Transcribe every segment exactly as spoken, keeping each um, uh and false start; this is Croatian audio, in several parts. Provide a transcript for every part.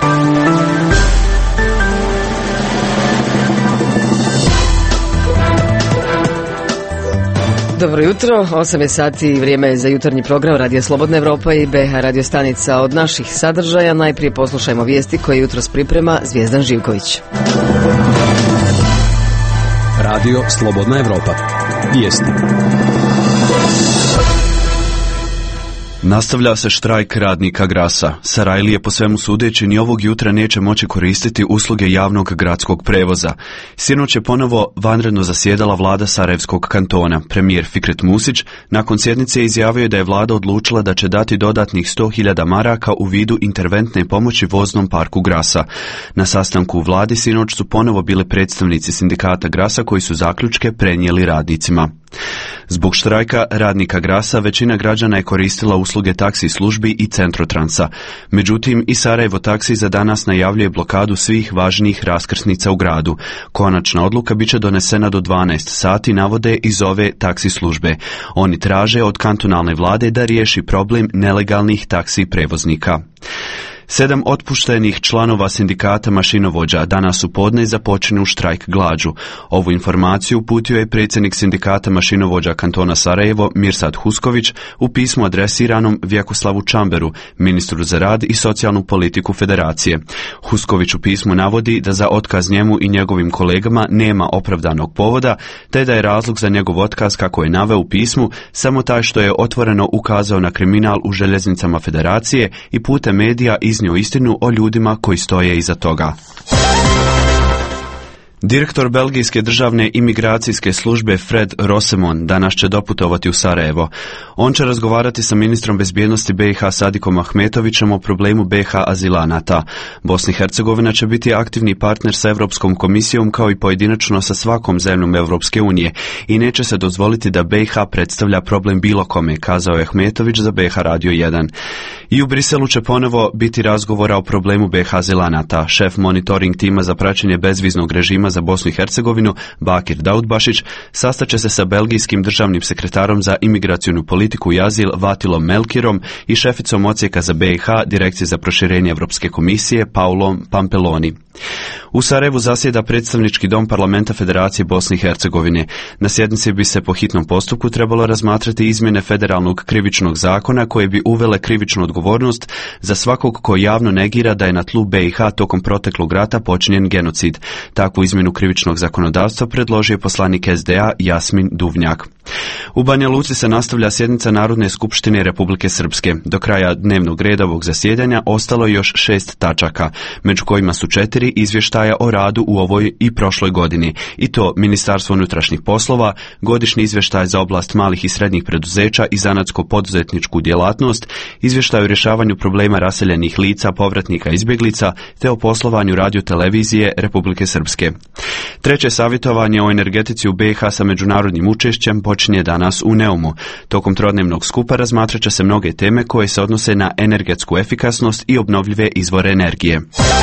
Dobro jutro, osam je sati i vrijeme je za jutarnji program Radio Slobodna Evropa i B H radio stanica. Od naših sadržaja najprije poslušajmo vijesti koje jutros priprema Zvijezdan Živković. Radio Slobodna Evropa. Vijesti. Nastavlja se štrajk radnika Grasa. Sarajlije po svemu sudeći ni ovog jutra neće moći koristiti usluge javnog gradskog prevoza. Sinoć je ponovo vanredno zasjedala vlada Sarajevskog kantona. Premijer Fikret Musić nakon sjednice izjavio da je vlada odlučila da će dati dodatnih sto hiljada maraka u vidu interventne pomoći voznom parku Grasa. Na sastanku u vladi sinoć su ponovo bili predstavnici sindikata Grasa koji su zaključke prenijeli radnicima. Zbog štrajka radnika Grasa većina građana je koristila usluge taksi službi i Centrotransa. Međutim, i Sarajevo taksi za danas najavljuje blokadu svih važnijih raskrsnica u gradu. Konačna odluka bit će donesena do dvanaest sati, navode iz ove taksi službe. Oni traže od kantonalne vlade da riješi problem nelegalnih taksi prevoznika. Sedam otpuštenih članova sindikata mašinovođa danas u podne započinju štrajk glađu. Ovu informaciju uputio je predsjednik sindikata mašinovođa kantona Sarajevo Mirsad Husković u pismu adresiranom Vjekoslavu Čamberu, ministru za rad i socijalnu politiku federacije. Husković u pismu navodi da za otkaz njemu i njegovim kolegama nema opravdanog povoda, te da je razlog za njegov otkaz, kako je naveo u pismu, samo taj što je otvoreno ukazao na kriminal u željeznicama federacije i putem medija iznio istinu o ljudima koji stoje iza toga. Direktor belgijske državne imigracijske službe Fred Rosemon danas će doputovati u Sarajevo. On će razgovarati sa ministrom bezbjednosti B i H Sadikom Ahmetovićem o problemu B i H azilanata. Bosna i Hercegovina će biti aktivni partner sa Europskom komisijom kao i pojedinačno sa svakom zemljom Europske unije i neće se dozvoliti da B i H predstavlja problem bilo kome, kazao je Ahmetović za B i H Radio jedan. I u Briselu će ponovo biti razgovora o problemu B i H azilanata. Šef monitoring tima za praćenje bezviznog režima za Bosnu i Hercegovinu, Bakir Daudbašić, sastaće se sa belgijskim državnim sekretarom za imigracijnu politiku i azil Vatilom Melkirom i šeficom odsjeka za B i H Direkcije za proširenje Europske komisije Paulom Pampeloni. U Sarajevu zasjeda predstavnički dom parlamenta Federacije Bosne i Hercegovine. Na sjednici bi se po hitnom postupku trebalo razmatrati izmjene federalnog krivičnog zakona koje bi uvele krivičnu odgovornost za svakog koji javno negira da je na tlu B i H tokom proteklog rata počinjen genocid. Takvu izmjenu krivičnog zakonodavstva predložio je poslanik S D A Jasmin Duvnjak. U Banja Luci se nastavlja sjednica Narodne skupštine Republike Srpske. Do kraja dnevnog reda ovog zasjedanja ostalo je još šest tačaka, među kojima su četiri izvještaja o radu u ovoj i prošloj godini, i to Ministarstvo unutrašnjih poslova, godišnji izvještaj za oblast malih i srednjih preduzeća i zanatsko-poduzetničku djelatnost, izvještaj o rješavanju problema raseljenih lica, povratnika, izbjeglica, te o poslovanju radiotelevizije Republike Srpske. Treće savjetovanje o energetici u B i H sa međunarodnim učešćem počinje danas u Neumu. Tokom trodnevnog skupa razmatrat će se mnoge teme koje se odnose na energetsku efikasnost i obnovljive izvore energije.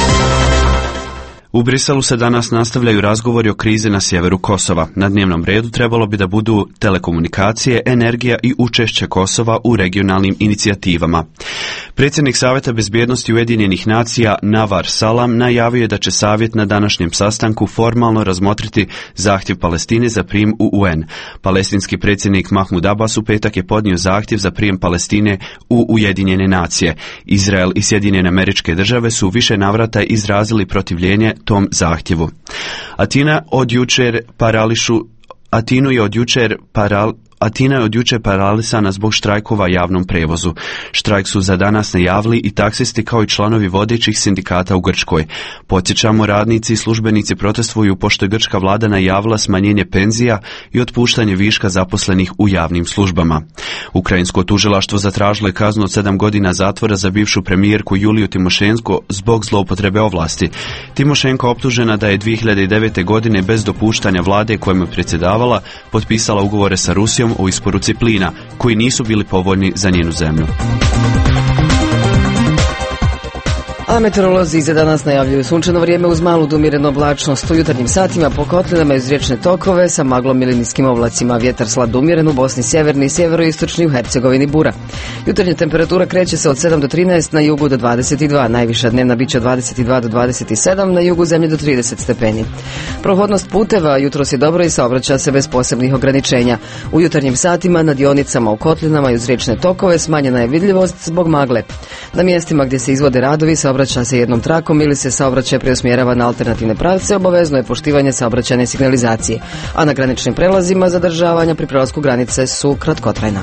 U Briselu se danas nastavljaju razgovori o krizi na sjeveru Kosova. Na dnevnom redu trebalo bi da budu telekomunikacije, energija i učešće Kosova u regionalnim inicijativama. Predsjednik Savjeta bezbjednosti Ujedinjenih nacija Navar Salam najavio je da će savjet na današnjem sastanku formalno razmotriti zahtjev Palestine za prijem u U N. Palestinski predsjednik Mahmud Abbas u petak je podnio zahtjev za prijem Palestine u Ujedinjene nacije. Izrael i Sjedinjene Američke Države su više navrata izrazili protivljenje tom zahtjevu. Atina od jučer parališu Atinu je od jučer paral Atina je od jučer paralisana zbog štrajkova javnom prevozu. Štrajk su za danas najavili i taksisti kao i članovi vodećih sindikata u Grčkoj. Podsjećamo, radnici i službenici protestuju pošto je grčka vlada najavila smanjenje penzija i otpuštanje viška zaposlenih u javnim službama. Ukrajinsko tužilaštvo zatražilo je kaznu od sedam godina zatvora za bivšu premijerku Juliju Timošenko zbog zloupotrebe ovlasti. Timošenko optužena da je dvije hiljade devete. godine bez dopuštanja vlade kojom je predsjedavala potpisala ugovore sa Rusijom o isporuci plina, koji nisu bili povoljni za njenu zemlju. A meteorolozi za danas najavljuju sunčano vrijeme uz malu do umjerenu oblačnost. U jutarnjim satima po kotlinama iz riječne tokove sa maglom ili niskim oblacima. Vjetar slab do umjeren u Bosni sjeverni i sjeveroistočni, u Hercegovini bura. Jutarnja temperatura kreće se od sedam do trinaest, na jugu do dvadeset dva. Najviša dnevna biće od dvadeset dva do dvadeset sedam, na jugu zemlje do trideset stepeni. Prohodnost puteva jutros je dobro i saobraća se bez posebnih ograničenja. U jutarnjim satima na dionicama u kotlinama i uz riječne tokove smanjena je vidljivost zbog magle. Na mjestima gdje se izvode radovi saobraća se jednom trakom ili se saobraćaj preusmjerava na alternativne pravce, obavezno je poštivanje saobraćajne signalizacije, a na graničnim prelazima zadržavanja pri prelasku granice su kratkotrajna.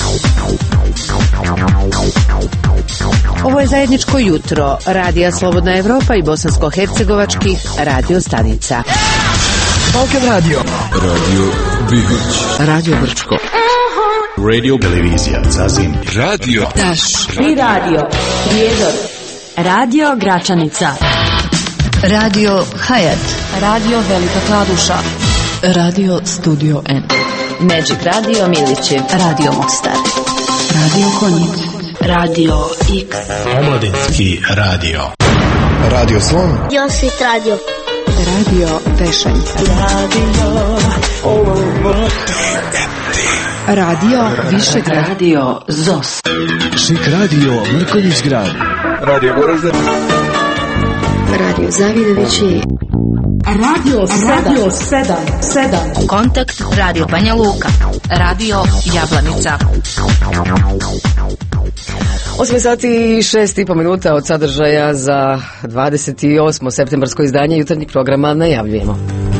Ovo je zajedničko jutro Radija Slobodna Evropa i bosansko-hercegovačkih radio stanica. Balkan Radio, Radio Bihać, Radio Brčko, Radio Televizija Zazim, Radio Taš, i Radio Prijedor, Radio Gračanica, Radio Hayat, Radio Velika Kladuša, Radio Studio N, Magic Radio Milićev, Radio Mostar, Radio Konjic, Radio X, Omladinski radio, Radio Slon, Josit Radio, Radio Pešaljka, Radio Radio Višegrad, Radio Zos, Šik Radio Mrkonjić Grad, Radio Goražde, Radio Zavidovići, Radio Radio sedam sedam, Kontakt Radio Banja Luka, Radio Jablanica. osam sati i šest i po minuta od sadržaja za dvadeset osmo septembarsko izdanje jutarnjeg programa najavljujemo.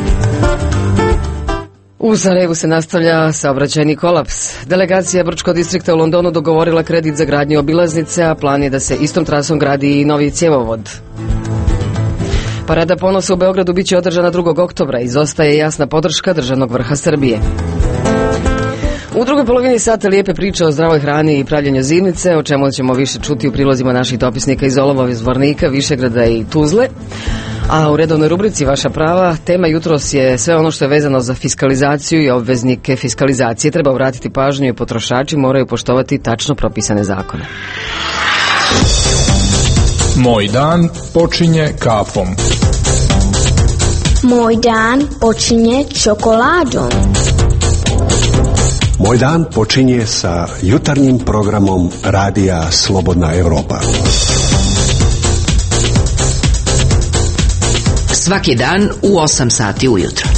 U Sarajevu se nastavlja saobraćajni kolaps. Delegacija Brčkog distrikta u Londonu dogovorila kredit za gradnju obilaznice, a plan je da se istom trasom gradi i novi cjevovod. Parada ponosa u Beogradu biće održana drugog oktobra. Izostaje jasna podrška državnog vrha Srbije. U drugoj polovini sata lijepe priče o zdravoj hrani i pravljenju zimnice, o čemu ćemo više čuti u prilozima naših dopisnika iz Olova, Zvornika, Višegrada i Tuzle. A u redovnoj rubrici Vaša prava, tema jutros je sve ono što je vezano za fiskalizaciju i obveznike fiskalizacije. Treba obratiti pažnju i potrošači moraju poštovati tačno propisane zakone. Moj dan počinje kafom. Moj dan počinje čokoladom. Moj dan počinje sa jutarnjim programom Radija Slobodna Evropa. Svaki dan u osam sati ujutro.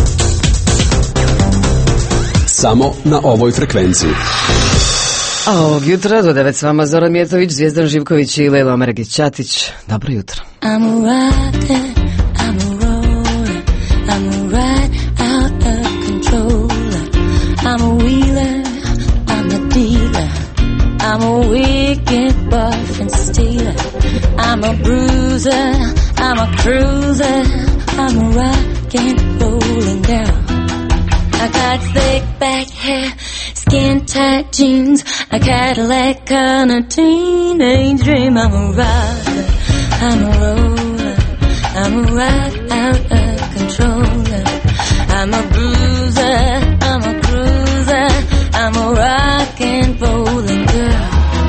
Samo na ovoj frekvenciji. A ovog jutra do devet s vama Zoran Mijetović, Zvijezdan Živković i Lejla Omeregić-Ćatić. Dobro jutro. I'm a rocker, I'm a roller, I'm a ride out of control. I'm a wheeler, I'm a dealer, I'm a wicked buff and stealer. I'm a bruiser, I'm a cruiser, I'm a rock and rolling girl. I got thick back hair, skin tight jeans, a Cadillac and a teenage dream. I'm a rocker, I'm a roller, I'm a ride out of control. I'm a bruiser, I'm a cruiser, I'm a rock and rolling girl.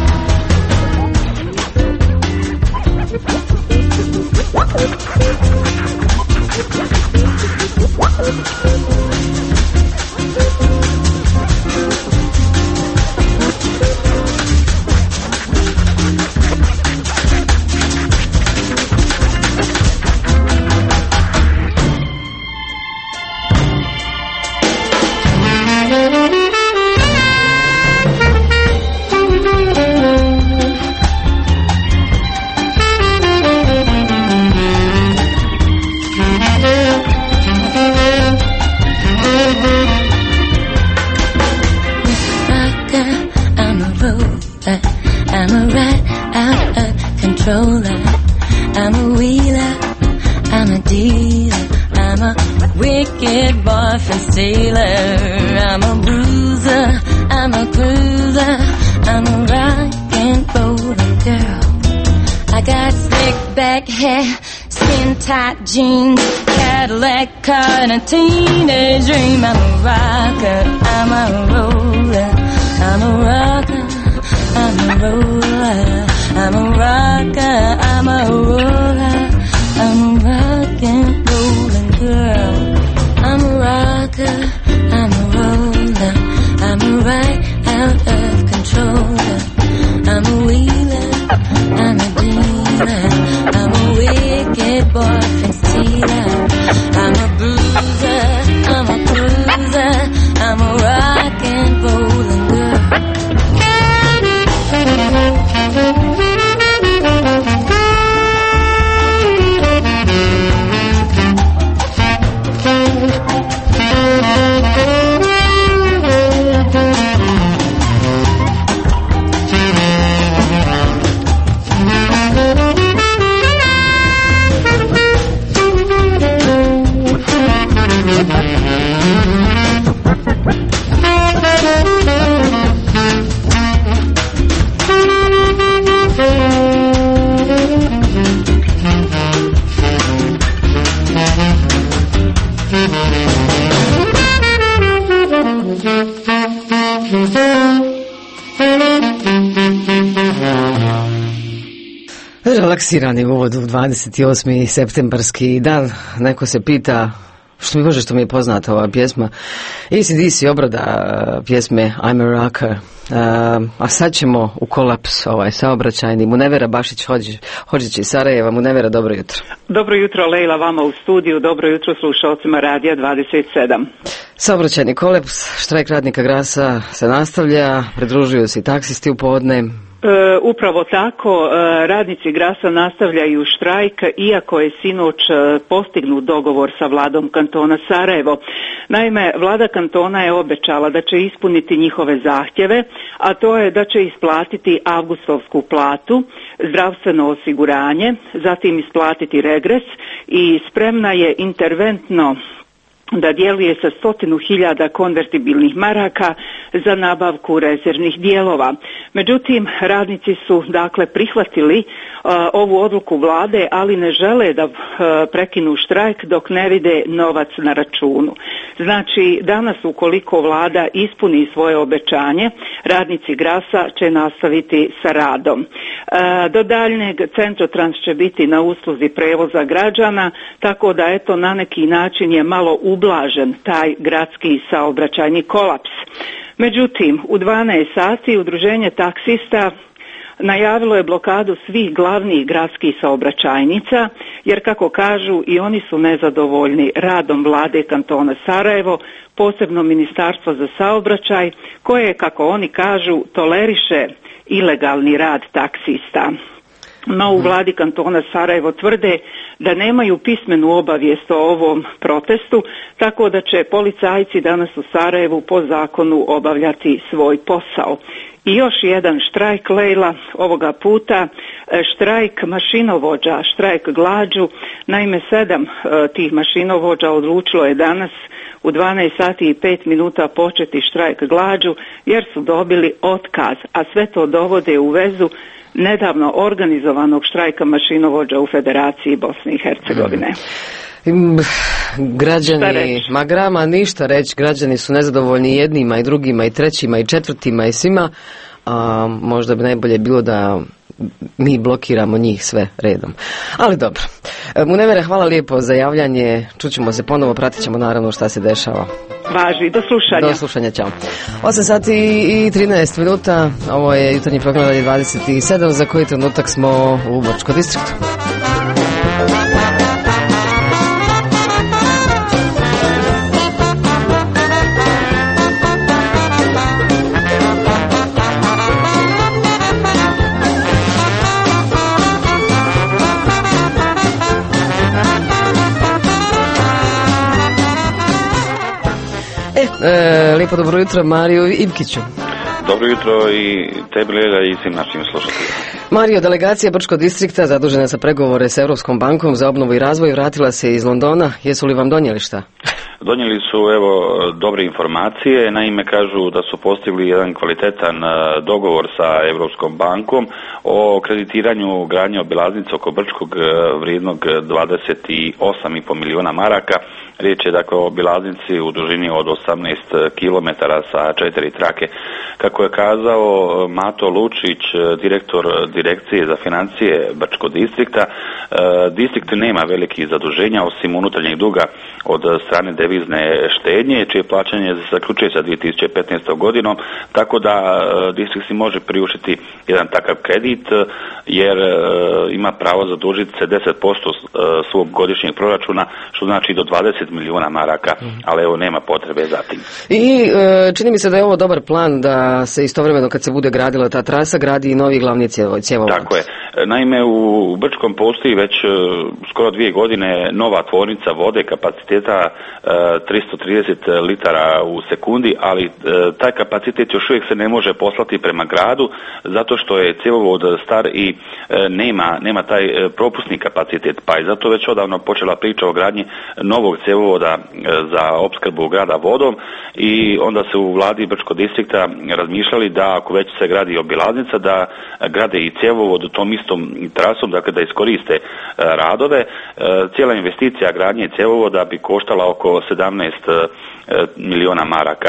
I'm a wheeler, I'm a dealer, I'm a wicked boyfriend stealer. I'm a bruiser, I'm a cruiser, I'm a rock and rollin' girl. I got slick back hair, skin tight jeans, Cadillac car and a teenage dream. I'm a rocker, I'm a roller, I'm a rocker, I'm a roller, I'm a rocker, I'm a roller. relaksirani uvod u dvadeset osmi septembarski dan. Neko se pita, što mi može, što mi je poznata ova pjesma, A C D C obrada pjesme I'm a Rocker. Uh, a sad ćemo u kolaps ovaj saobraćajni. Munevera Bašić Hodžić iz Sarajeva. Munevera, dobro jutro. Dobro jutro, Lejla, vama u studiju. Dobro jutro slušalcima Radija dvadeset sedam. Saobraćajni kolaps, štrajk radnika Grasa se nastavlja, pridružuju se i taksisti u podne. E, upravo tako, e, radnici Grasa nastavljaju štrajk, iako je sinoć e, postignut dogovor sa vladom kantona Sarajevo. Naime, vlada kantona je obećala da će ispuniti njihove zahtjeve, a to je da će isplatiti avgustovsku platu, zdravstveno osiguranje, zatim isplatiti regres i spremna je interventno da djeluje sa stotinu hiljada konvertibilnih maraka za nabavku rezervnih dijelova. Međutim, radnici su dakle prihvatili uh, ovu odluku vlade, ali ne žele da uh, prekinu štrajk dok ne vide novac na računu. Znači, danas ukoliko vlada ispuni svoje obećanje, radnici Grasa će nastaviti sa radom. Uh, do daljnjeg Centrotrans će biti na usluzi prevoza građana, tako da eto na neki način je malo ublažen taj gradski saobraćajni kolaps. Međutim, u dvanaest sati udruženje taksista najavilo je blokadu svih glavnih gradskih saobraćajnica, jer kako kažu i oni su nezadovoljni radom vlade kantona Sarajevo, posebno Ministarstvo za saobraćaj, koje, kako oni kažu, toleriše ilegalni rad taksista. No, u vladi kantona Sarajevo tvrde da nemaju pismenu obavijest o ovom protestu, tako da će policajci danas u Sarajevu po zakonu obavljati svoj posao. I još jedan štrajk, Lejla, ovoga puta štrajk mašinovođa, štrajk glađu. Naime, sedam e, tih mašinovođa odlučilo je danas u dvanaest sati i pet minuta početi štrajk glađu, jer su dobili otkaz, a sve to dovode u vezu nedavno organizovanog štrajka mašinovođa u Federaciji Bosne i Hercegovine. Mm. Građani, ma grama ništa reći, građani su nezadovoljni jednima i drugima i trećima i četvrtima i svima, a možda bi najbolje bilo da mi blokiramo njih sve redom. Ali dobro. Munevere, hvala lijepo za javljanje, čućemo se ponovo, pratit ćemo naravno šta se dešava. Važi, do slušanja. Do slušanja, čao. osam sati i trinaest minuta, ovo je jutarnji program Radija dvadeset sedam, za koji trenutak smo u Brčkom distriktu. E, lijepo dobro jutro Mariju Ivkiću. Dobro jutro i tebi, Lela, i svim našim slušateljima. Mario, delegacija Brčkog distrikta zadužena za pregovore s Europskom bankom za obnovu i razvoj vratila se iz Londona. Jesu li vam donijeli šta? Donijeli su, evo, dobre informacije. Naime, kažu da su postigli jedan kvalitetan dogovor sa Europskom bankom o kreditiranju gradnje obilaznice oko Brčkog vrijednog dvadeset osam i pol milijuna maraka. Riječ je dakle o obilaznici u dužini od osamnaest kilometara sa četiri trake. Kako je kazao Mato Lučić, direktor direkcije za financije Brčkog distrikta, distrikt nema velikih zaduženja osim unutarnjeg duga od strane devizne štednje, čije plaćanje se zaključuje sa dvije tisuće petnaestom godinom, tako da distrikt si može priuštiti jedan takav kredit, jer ima pravo zadužiti se deset posto svog godišnjeg proračuna, što znači do dvadeset milijuna maraka, ali evo nema potrebe za tim. I čini mi se da je ovo dobar plan da se istovremeno kad se bude gradila ta trasa gradi i novi glavni cjevovod. Tako je. Naime, u Brčkom postoji već skoro dvije godine nova tvornica vode kapaciteta tristo trideset litara u sekundi, ali taj kapacitet još uvijek se ne može poslati prema gradu zato što je cjevovod star i nema, nema taj propusni kapacitet, pa je zato već odavno počela priča o gradnji novog cjevovoda za opskrbu grada vodom i onda se u vladi Brčkog distrikta razmišljali da ako već se gradi obilaznica, da grade i cjevovod tom istom trasom, dakle da iskoriste radove. Cijela investicija gradnje cjevovoda bi koštala oko sedamnaest milijuna maraka.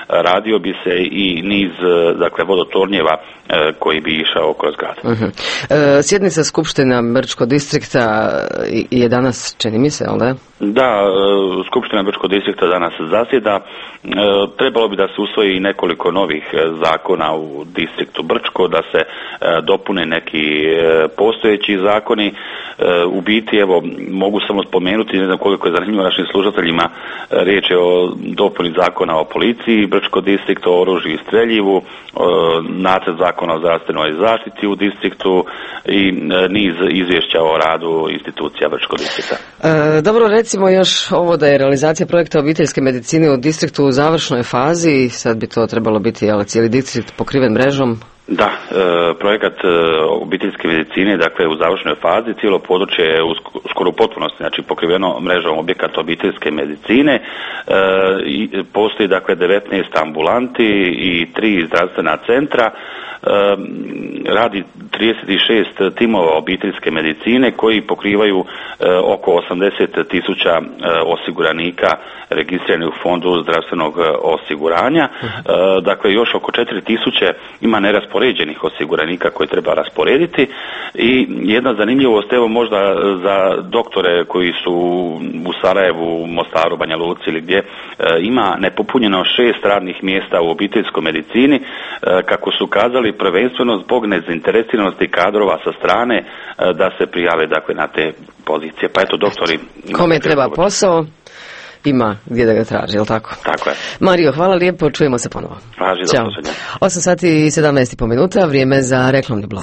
radio bi se i niz dakle vodotornjeva koji bi išao kroz grad. Uh-huh. E, sjednica Skupština Brčkog distrikta je danas, čini mi se, ali? Da, Skupština Brčkog distrikta danas zasjeda. Trebalo bi da se usvoji nekoliko novih zakona u distriktu Brčko, da se dopune neki postojeći zakoni. U biti, evo, mogu samo spomenuti, ne znam koliko je zanimljivo našim slušateljima, riječ je o dopuni zakona o policiji, Brčko distrikt, o oružju i streljivu, nacrt zakona o zdravstvenoj zaštiti u distriktu i niz izvješća o radu institucija Brčkog distrikta. E, dobro, recimo još ovo da je realizacija projekta obiteljske medicine u distriktu u završnoj fazi, sad bi to trebalo biti, jel, cijeli distrikt pokriven mrežom? Da, e, projekat e, obiteljske medicine, dakle u završnoj fazi, cijelo područje je u skoro potpunosti, znači pokriveno mrežom objekata obiteljske medicine. E, i postoji dakle devetnaest ambulanti i tri zdravstvena centra. E, radi trideset šest timova obiteljske medicine koji pokrivaju e, oko osamdeset tisuća e, osiguranika registriranih u fondu zdravstvenog osiguranja. E, dakle, još oko četiri tisuće ima neraspoređenih osiguranika koje treba rasporediti i jedna zanimljivost, evo možda za doktore koji su u Sarajevu, Mostaru, Banja Luci ili gdje, e, ima nepopunjeno šest radnih mjesta u obiteljskoj medicini, e, kako su kazali prvenstveno zbog nezainteresiranosti kadrova sa strane e, da se prijave dakle na te pozicije. Pa eto, doktori... Kome treba posao, ima gdje da ga traži, je li tako? Tako je. Mario, hvala lijepo, čujemo se ponovo. Važi, ćao. osam sati i sedamnaest i po minuta, vrijeme za reklamni blok.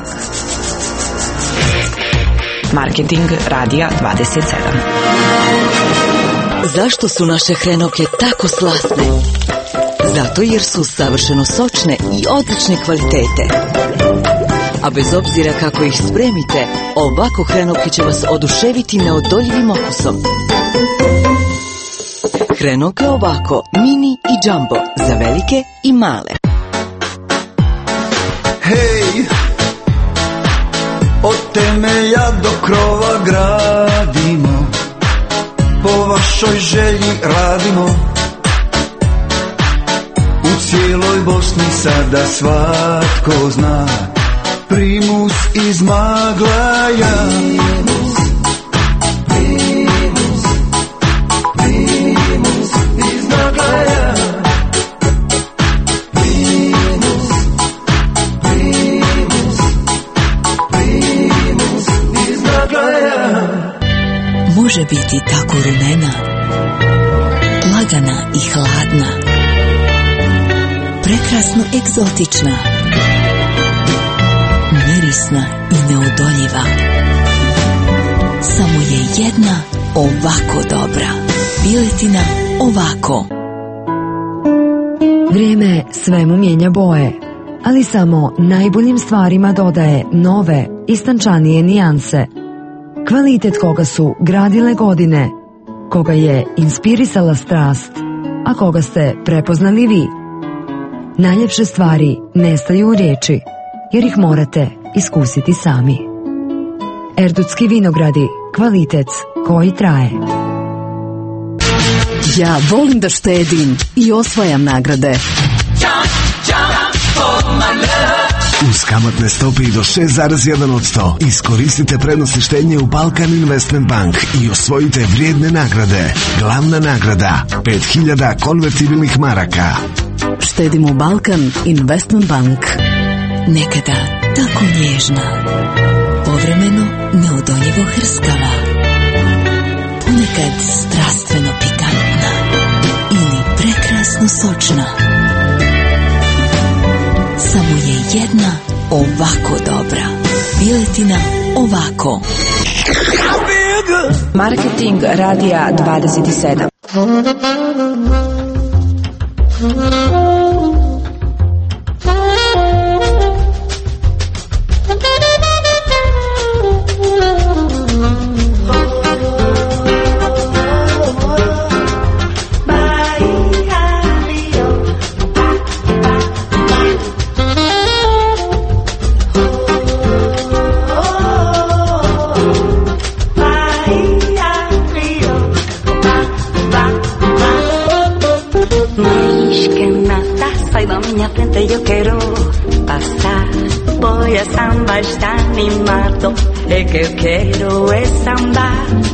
Marketing radija dvadeset sedam. Zašto su naše hrenovke tako slatne? Zato jer su savršeno sočne i odlične kvalitete. A bez obzira kako ih spremite, ovako hrenovke će vas oduševiti neodoljivim okusom. Hrenovke ovako, mini i jumbo, za velike i male. Hej, od temelja do krova gradimo, po vašoj želji radimo. U cijeloj Bosni sada svatko zna Primus iz Maglaja. Primus, Primus iz Maglaja. Primus, Primus, Primus iz Maglaja. Može biti tako rumena, lagana i hladna, prekrasno egzotična, mirisna i neodoljiva. Samo je jedna ovako dobra. Piletina ovako. Vrijeme svemu mijenja boje, ali samo najboljim stvarima dodaje nove, istančanije nijanse. Kvalitet koga su gradile godine, koga je inspirisala strast, a koga ste prepoznali vi. Najljepše stvari nestaju u riječi, jer ih morate iskusiti sami. Erdutski vinogradi, kvalitet koji traje. Ja volim da štedim i osvajam nagrade. Uz kamatne stope i do šest zarez jedan posto iskoristite prednosti štednje u Balkan Investment Bank i osvojite vrijedne nagrade. Glavna nagrada pet hiljada konvertibilnih maraka. Štedim u Balkan Investment Bank. Nekada tako nježna, povremeno neodoljivo hrskava, ponekad strastveno pikantna ili prekrasno sočna. Samo je jedna ovako dobra. Piletina ovako. Marketing radija dvadeset sedam. Que mata animado e que eu quero é samba.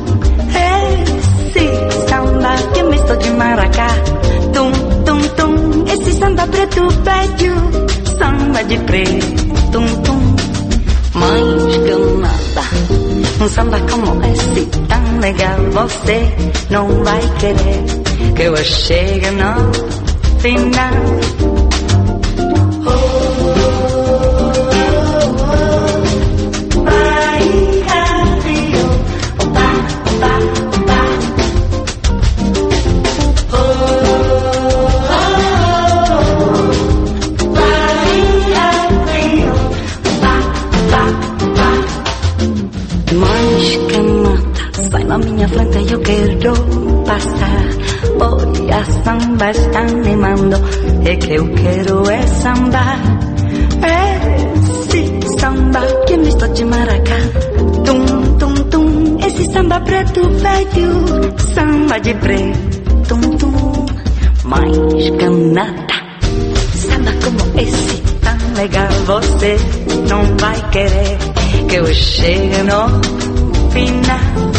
Esse samba que me estou de maracá. Tum, tum, tum, esse samba preto velho, samba de preto, tum, tum. Mais que nada, um samba como esse tão legal, você não vai querer que eu chegue no final. Sai na minha frente, eu quero passar. Voy a samba, está animando. É que eu quero é samba. Esse samba que me estou de maracá. Tum, tum, tum. Esse samba preto velho, samba de preto, tum, tum. Mais que nada, samba como esse tão legal, você não vai querer que eu chegue no final.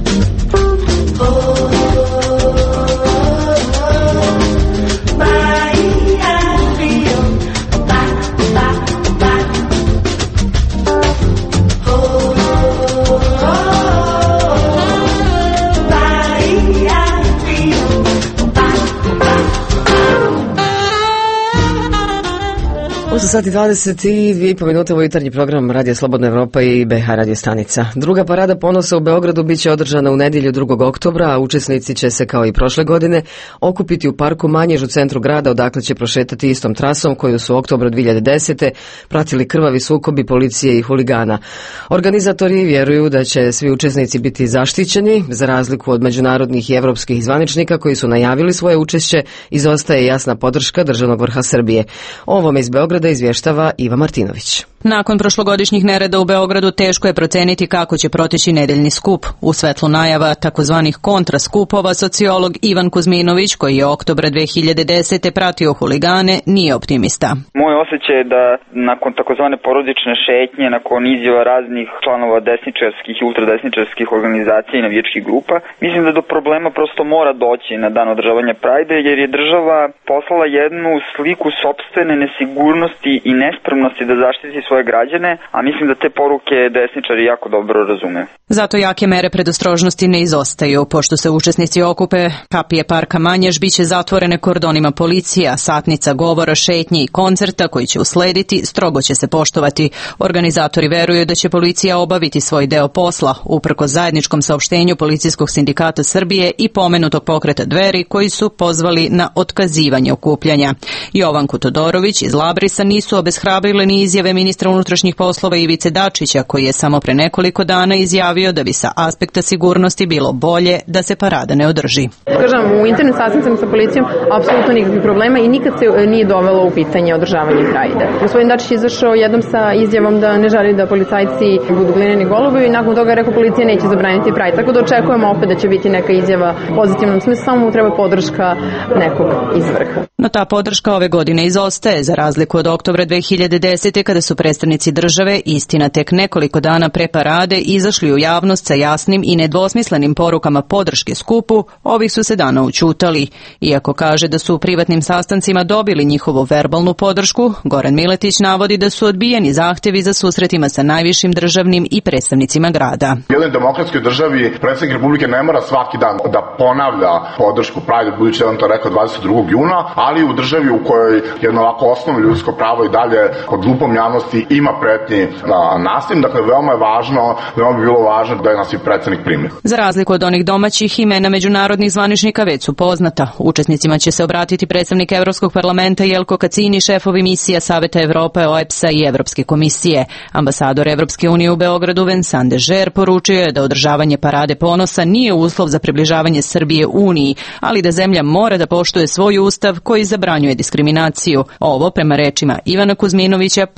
osam sati dvadeset dva minuta, ovo jutarnji program Radija Slobodna Evropa i B H radio stanica. Druga parada ponosa u Beogradu biće održana u nedjelju drugog oktobra, a učesnici će se kao i prošle godine okupiti u parku Manjež u centru grada, odakle će prošetati istom trasom koju su u oktobru dve hiljade desete. pratili krvavi sukobi policije i huligana. Organizatori vjeruju da će svi učesnici biti zaštićeni, za razliku od međunarodnih i evropskih zvaničnika koji su najavili svoje učešće, izostaje jasna podrška državnog vrha Srbije. O ovome iz Beograda izvještava Iva Martinović. Nakon prošlogodišnjih nereda u Beogradu teško je proceniti kako će proteći nedeljni skup. U svetlu najava takozvanih kontraskupova sociolog Ivan Kuzminović, koji je oktobra dve hiljade desete pratio huligane, nije optimista. Moj osjećaj je da nakon takozvane porodične šetnje, nakon izjava raznih članova desničarskih i ultradesničarskih organizacija i navijačkih grupa, mislim da do problema prosto mora doći na dan održavanja Prajde, jer je država poslala jednu sliku sopstvene nesigurnosti i nespremnosti da zaštiti svoje građane, a mislim da te poruke desničari jako dobro razume. Zato jake mere predostrožnosti ne izostaju. Pošto se učesnici okupe, kapije parka Manjež biće zatvorene kordonima policija, satnica govora, šetnji i koncerta koji će uslediti strogo će se poštovati. Organizatori veruju da će policija obaviti svoj deo posla, uprkos zajedničkom saopštenju Policijskog sindikata Srbije i pomenutog pokreta Dveri koji su pozvali na otkazivanje okupljanja. Jovanku Todorović iz Labrisa nisu obeshrabrile ni izjave ministra unutrašnjih poslova Ivice Dačića, koji je samo pre nekoliko dana izjavio da bi sa aspekta sigurnosti bilo bolje da se parada ne održi. Kažem, u internet sastancima sa policijom apsolutno nikakvih problema i nikad se nije dovelo u pitanje održavanje Prajde. Gospodin Dačić je izašao jednom sa izjavom da ne želi da policajci budu glineni golubovi i nakon toga je rekao policija neće zabraniti Prajde. Tako da očekujemo opet da će biti neka izjava pozitivnom smislu, samo mu treba podrška nekog iz vrha. No ta podrška ove godine izostaje, za razliku od oktobra dve hiljade desete kada su predstavnici države, istina tek nekoliko dana pre parade, izašli u javnost sa jasnim i nedvosmislenim porukama podrške skupu, ovih su se dana ućutali. Iako kaže da su u privatnim sastancima dobili njihovu verbalnu podršku, Goran Miletić navodi da su odbijeni zahtevi za susretima sa najvišim državnim i predstavnicima grada. U jednoj demokratskoj državi predsjednik Republike ne mora svaki dan da ponavlja podršku Prajde, budući da on to rekao dvadeset drugog juna, ali u državi u kojoj jedno ovako osnovno ljudsko pravo i dalje pod lupom javnosti ima pretnji na nasiljem, dakle veoma je važno, veoma bi bilo važno da je nas i predsjednik primi. Za razliku od onih domaćih, imena međunarodnih zvaničnika već su poznata. Učesnicima će se obratiti predstavnik Evropskog parlamenta Jelko Kacini, šefovi misija Saveta Evrope, O E B S-a i Evropske komisije. Ambasador Evropske unije u Beogradu Vincent Dežer poručio je da održavanje parade ponosa nije uslov za približavanje Srbije Uniji, ali da zemlja mora da poštuje svoj ustav koji zabranjuje diskriminaciju. Ovo, prema rečima Ivana Kuzminovića, političar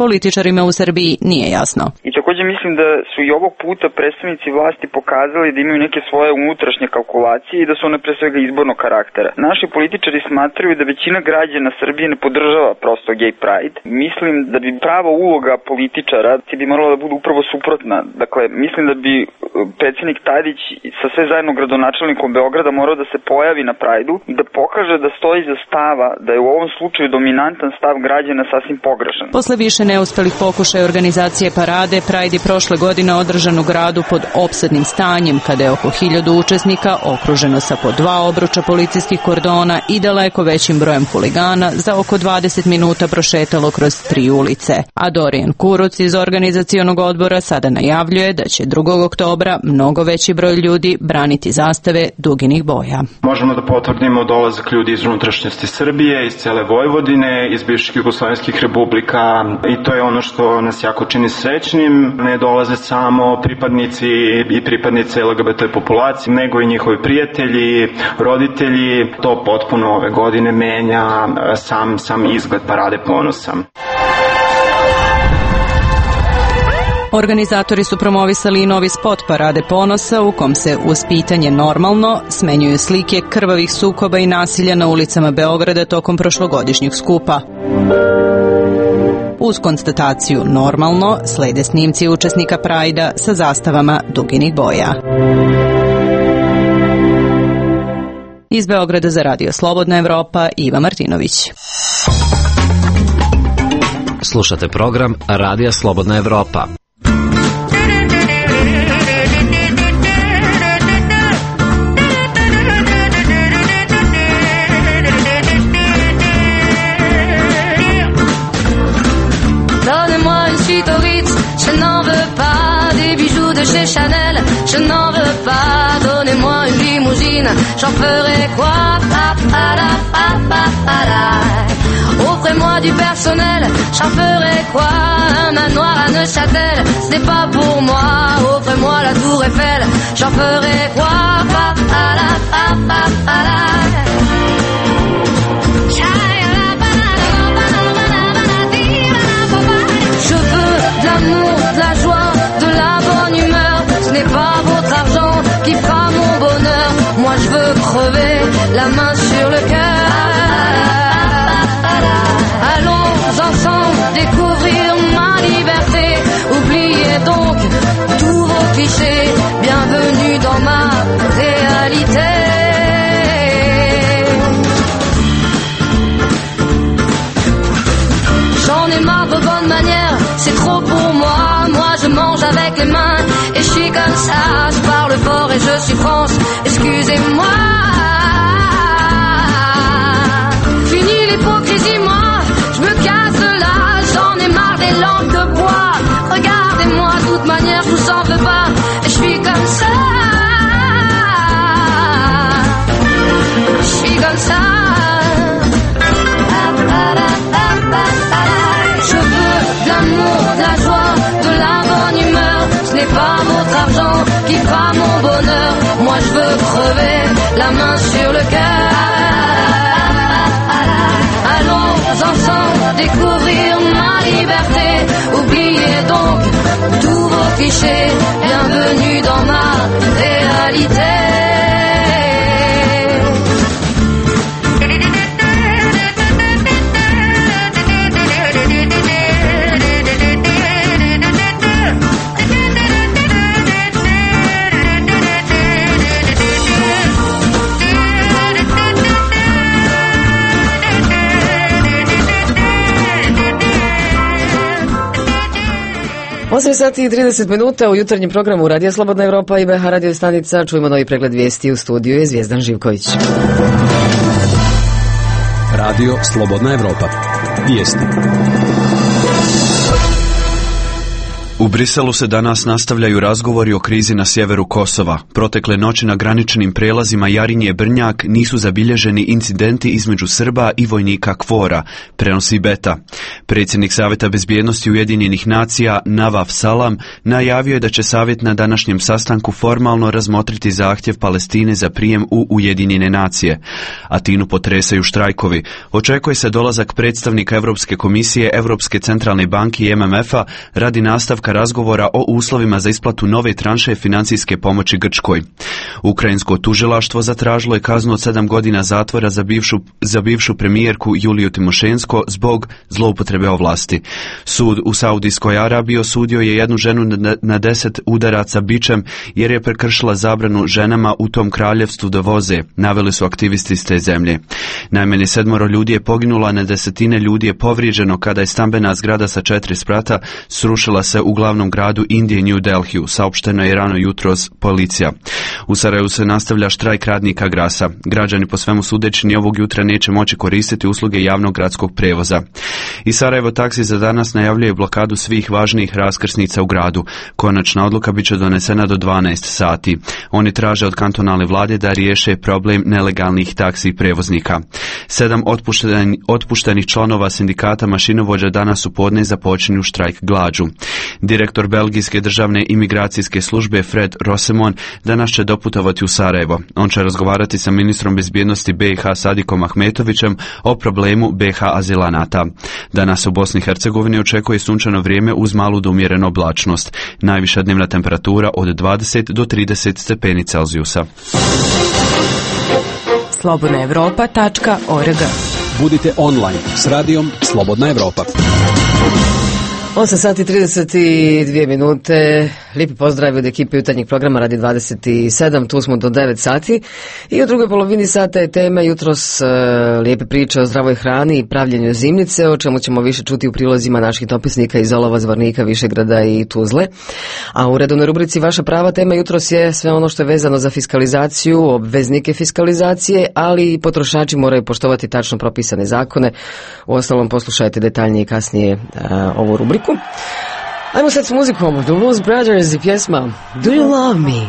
izborima u Srbiji nije jasno. I takođe mislim da su i ovog puta predstavnici vlasti pokazali da imaju neke svoje unutrašnje kalkulacije i da su one pre svega izbornog karaktera. Naši političari smatraju da većina građana Srbije ne podržava prosto gay pride. Mislim da bi prava uloga političara bi morala da bude upravo suprotna. Dakle, mislim da bi predsjednik Tadić sa sve zajedno gradonačelnikom Beograda morao da se pojavi na Prajdu i da pokaže da stoji za stava da je u ovom slučaju dominantan stav građana sasvim pogrešan. Posle više neuspelih pokušaja organizacije parade, Pride je prošle godine održan u gradu pod opsadnim stanjem, kada je oko hiljadu učesnika okruženo sa po dva obruča policijskih kordona i daleko većim brojem huligana za oko dvadeset minuta prošetalo kroz tri ulice. A Dorijan Kuruc iz organizacionog odbora sada najavljuje da će drugog oktobra mnogo veći broj ljudi braniti zastave duginih boja. Možemo da potvrdimo dolazak ljudi iz unutrašnjosti Srbije, iz cele Vojvodine, iz bivših jugoslovenskih republika i to je ono što nas jako čini srećnim. Ne dolaze samo pripadnici i pripadnice L G B T populacije, nego i njihovi prijatelji, roditelji. To potpuno ove godine menja sam, sam izgled Parade ponosa. Organizatori su promovisali i novi spot Parade ponosa u kom se uz pitanje normalno smenjuju slike krvavih sukoba i nasilja na ulicama Beograda tokom prošlogodišnjeg skupa. Uz konstataciju normalno slede snimci učesnika Prajda sa zastavama duginih boja. Iz Beograda za Radio Slobodna Evropa, Iva Martinović. Slušate program Radija Slobodna Evropa. Je n'en veux pas des bijoux de chez Chanel, je n'en veux pas, donnez-moi une limousine, j'en ferai quoi? Pa, pa, la, pa, pa, pa, la. Offrez-moi du personnel, j'en ferai quoi? Un manoir à Neuchâtel, ce n'est pas pour moi. Offrez-moi la tour Eiffel, j'en ferai quoi? Pa, pa, la, pa, pa, pa, la. L'amour, de la joie, de la bonne humeur, ce n'est pas votre argent qui fera mon bonheur. Moi je veux crever la main sur le cœur. Allons ensemble découvrir ma liberté. Oubliez donc tous vos clichés. Bienvenue dans ma réalité. J'en ai marre de bonnes manières, c'est trop pour moi. Moi je mange avec les mains et je suis comme ça. Je parle fort et je suis France, excusez-moi. Fini l'hypocrisie, moi je me casse de là. J'en ai marre des langues de bois. Regardez-moi, de toute manière je vous en veux pas. Et je suis comme ça. Je suis comme ça. L'amour, de la joie, de la bonne humeur, ce n'est pas votre argent qui fera mon bonheur. Moi je veux crever la main sur le cœur. Allons ensemble découvrir ma liberté. Oubliez donc tous vos clichés. Bienvenue dans ma réalité. osam sati i trideset minuta u jutarnjem programu Radija Slobodna Evropa i B H radio stanica. Čujemo novi pregled vijesti. U studiju je Zvijezdan Živković. Radio Slobodna Evropa. Vijesti. U Briselu se danas nastavljaju razgovori o krizi na sjeveru Kosova. Protekle noći na graničnim prelazima Jarinje Brnjak nisu zabilježeni incidenti između Srba i vojnika Kvora, prenosi Beta. Predsjednik Savjeta bezbjednosti Ujedinjenih nacija Navaf Salam najavio je da će Savjet na današnjem sastanku formalno razmotriti zahtjev Palestine za prijem u Ujedinjene nacije. Atinu potresaju štrajkovi. Očekuje se dolazak predstavnika Europske komisije, Europske centralne banke i M M F-a radi nastavka razgovora o uslovima za isplatu nove tranše financijske pomoći Grčkoj. Ukrajinsko tužilaštvo zatražilo je kaznu od sedam godina zatvora za bivšu, za bivšu premijerku Juliju Timošensko zbog zloupotrebe ovlasti. Sud u Saudijskoj Arabiji osudio je jednu ženu na, na deset udaraca bičem jer je prekršila zabranu ženama u tom kraljevstvu da voze, naveli su aktivisti iz te zemlje. Najmanje sedmoro ljudi je poginulo, a na desetine ljudi je povrijeđeno kada je stambena zgrada sa četiri sprata srušila se u glavnom gradu Indije New Delhiju, saopšteno je rano jutros policija. U Sarajevu se nastavlja štrajk radnika Grasa. Građani po svemu sudeći ni ovog jutra neće moći koristiti usluge javnog gradskog prevoza. I Sarajevo taksi za danas najavljuje blokadu svih važnijih raskrsnica u gradu. Konačna odluka bit će donesena do dvanaest sati. Oni traže od kantonalne vlade da riješe problem nelegalnih taksi prevoznika. Sedam otpušteni, otpuštenih članova sindikata mašinovođa danas u podne započinju štrajk glađu. Direktor Belgijske državne imigracijske službe Fred Rosemon danas će doputovati u Sarajevo. On će razgovarati sa ministrom bezbjednosti B i H Sadikom Ahmetovićem o problemu B i H azilanata. Danas u Bosni i Hercegovini očekuje sunčano vrijeme uz malu do umjerenu oblačnost. Najviša dnevna temperatura od dvadeset do trideset stepeni Celzijusa. slobodna evropa tačka org. Budite online s radijom Slobodna Evropa. osam sati i trideset dvije minute. Lijepi pozdrav od ekipe jutarnjeg programa Radi dvadeset sedam. Tu smo do devet sati. I u drugoj polovini sata je tema jutros uh, lijepe priče o zdravoj hrani i pravljenju zimnice, o čemu ćemo više čuti u prilozima naših dopisnika iz Olova, Zvornika, Višegrada i Tuzle. A u redovnoj rubrici Vaša prava tema jutros je sve ono što je vezano za fiskalizaciju, obveznike fiskalizacije, ali i potrošači moraju poštovati tačno propisane zakone. Uostalom poslušajte detaljnije kasnije uh, ovu rubriku. Ajmo sad s muzikom, The Blues Brothers i pjesma Do You Love Me?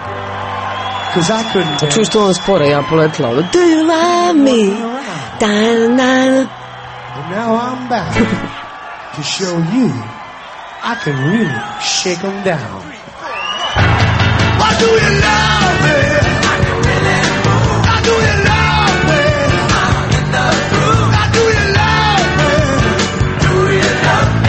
Čuš to on spore, ja poletla. Do you love me? Da, da. Now I'm back to show you I can really shake them down. Why do you love me? I can really move. Why do you love me? I'm in the groove. Why do you love me? Do you love me?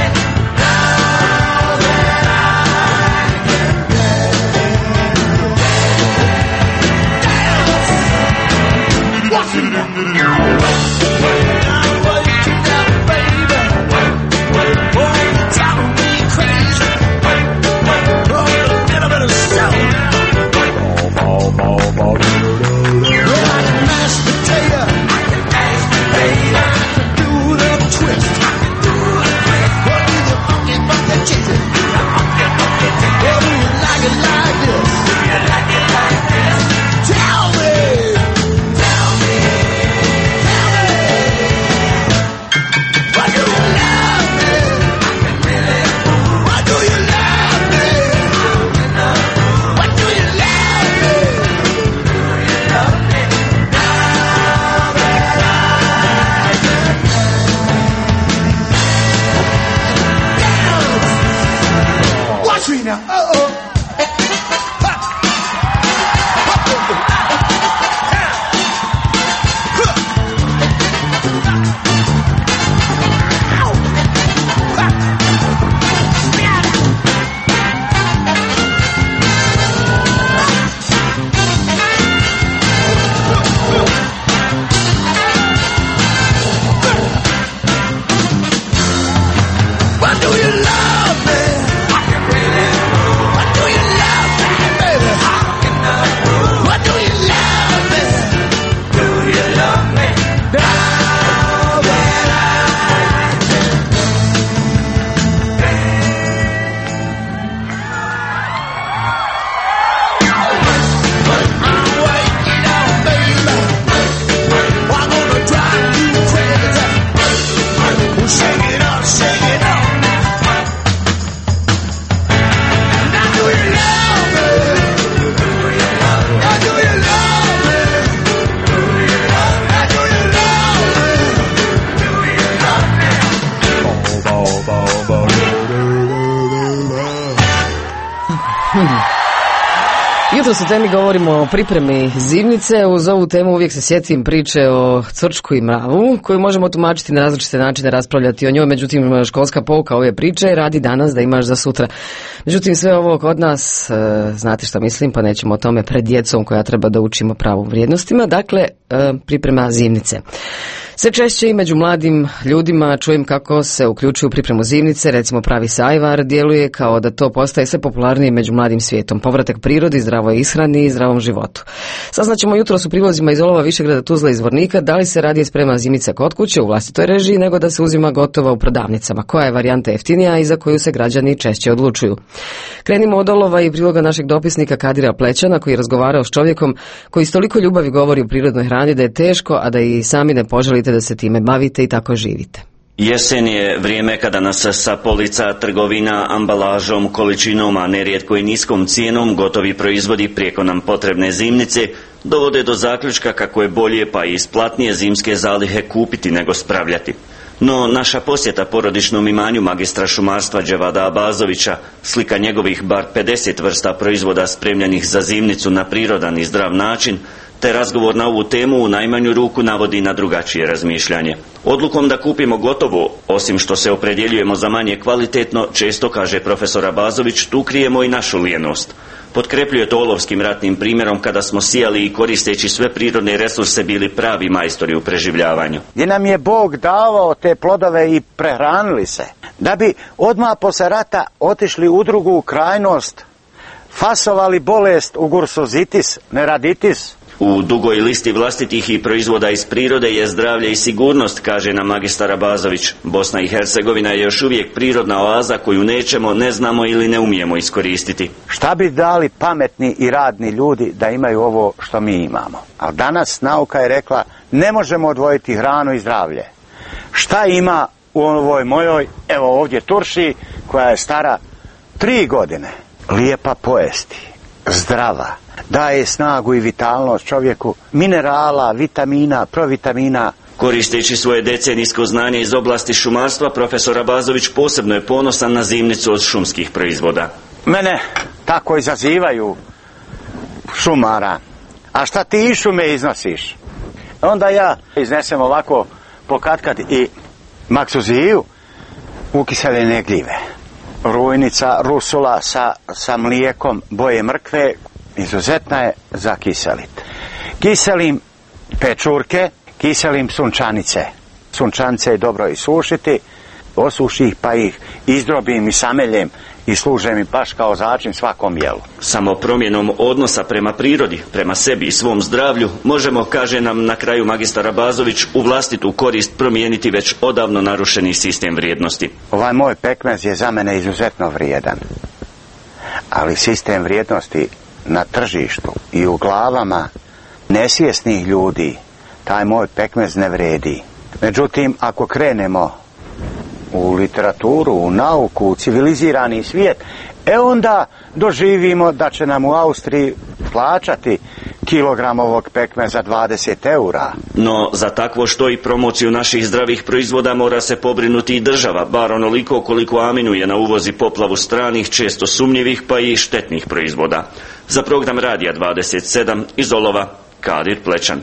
Jutros u temi govorimo o pripremi zimnice. Uz ovu temu uvijek se sjetim priče o cvrčku i mravu, koju možemo tumačiti na različite načine, raspravljati o njoj. Međutim, školska pouka ove priče radi danas da imaš za sutra. Međutim, sve ovo kod nas, e, znate šta mislim, pa nećemo o tome pred djecom koja treba da učimo pravim vrijednostima. Dakle, e, priprema zimnice. Sve češće i među mladim ljudima čujem kako se uključuju u pripremu zimnice, recimo pravi se ajvar, djeluje kao da to postaje sve popularnije među mladim svijetom. Povratak prirodi, zdravoj ishrani i zdravom životu. Saznaćemo jutros u prilozima iz Olova, Višegrada, Tuzla i Zvornika da li se radije sprema zimnica kod kuće u vlastitoj režiji nego da se uzima gotova u prodavnicama. Koja je varijanta jeftinija i za koju se građani češće odlučuju? Krenimo od Olova i priloga našeg dopisnika Kadira Plećana, koji je razgovarao s čovjekom koji s toliko ljubavi govori o prirodnoj hrani da je teško, a da i sami ne poželite da se time bavite i tako živite. Jesen je vrijeme kada nas sa polica trgovina, ambalažom, količinom, a nerijetko i niskom cijenom gotovi proizvodi prijeko nam potrebne zimnice dovode do zaključka kako je bolje pa i isplatnije zimske zalihe kupiti nego spravljati. No, naša posjeta porodičnom imanju magistra šumarstva Dževada Abazovića, slika njegovih bar pedeset vrsta proizvoda spremljenih za zimnicu na prirodan i zdrav način, te razgovor na ovu temu u najmanju ruku navodi na drugačije razmišljanje. Odlukom da kupimo gotovo, osim što se opredjeljujemo za manje kvalitetno, često, kaže profesor Abazović, tu krijemo i našu lijenost. Potkrepljuje to olovskim ratnim primjerom kada smo sijali i koristeći sve prirodne resurse bili pravi majstori u preživljavanju. Gdje nam je Bog davao te plodove i prehranili se, da bi odmah posle rata otišli u drugu krajnost, fasovali bolest u gursozitis, neraditis. U dugoj listi vlastitih i proizvoda iz prirode je zdravlje i sigurnost, kaže nam magistar Abazović. Bosna i Hercegovina je još uvijek prirodna oaza koju nećemo, ne znamo ili ne umijemo iskoristiti. Šta bi dali pametni i radni ljudi da imaju ovo što mi imamo? Ali danas nauka je rekla ne možemo odvojiti hranu i zdravlje. Šta ima u ovoj mojoj, evo ovdje turši, koja je stara tri godine? Lijepa pojesti, zdrava, daje snagu i vitalnost čovjeku, minerala, vitamina, provitamina. Koristeći svoje decenijsko znanje iz oblasti šumarstva, profesor Abazović posebno je ponosan na zimnicu od šumskih proizvoda. Mene tako izazivaju šumara. A šta ti iz šume iznosiš? Onda ja iznesem ovako pokatkad i maksuziju ukiseljene gljive. Rujnica, rusula sa, sa mlijekom boje mrkve, izuzetna je za kiselit. Kiselim pečurke, kiselim sunčanice. Sunčanice je dobro isušiti, osuši ih pa ih izdrobim i sameljem i služe mi baš kao začin svakom jelu. Samo promjenom odnosa prema prirodi, prema sebi i svom zdravlju možemo, kaže nam na kraju magistar Abazović, u vlastitu korist promijeniti već odavno narušeni sistem vrijednosti. Ovaj moj pekmez je za mene izuzetno vrijedan, ali sistem vrijednosti na tržištu i u glavama nesvjesnih ljudi taj moj pekmez ne vredi. Međutim, ako krenemo u literaturu, u nauku, u civilizirani svijet, e onda doživimo da će nam u Austriji plaćati kilogram ovog pekmeza dvadeset eura. No, za takvo što i promociju naših zdravih proizvoda mora se pobrinuti i država, bar onoliko koliko aminuje na uvozi poplavu stranih, često sumnjivih pa i štetnih proizvoda. Za program Radija dvadeset sedam iz Olova, Kadir Plećan.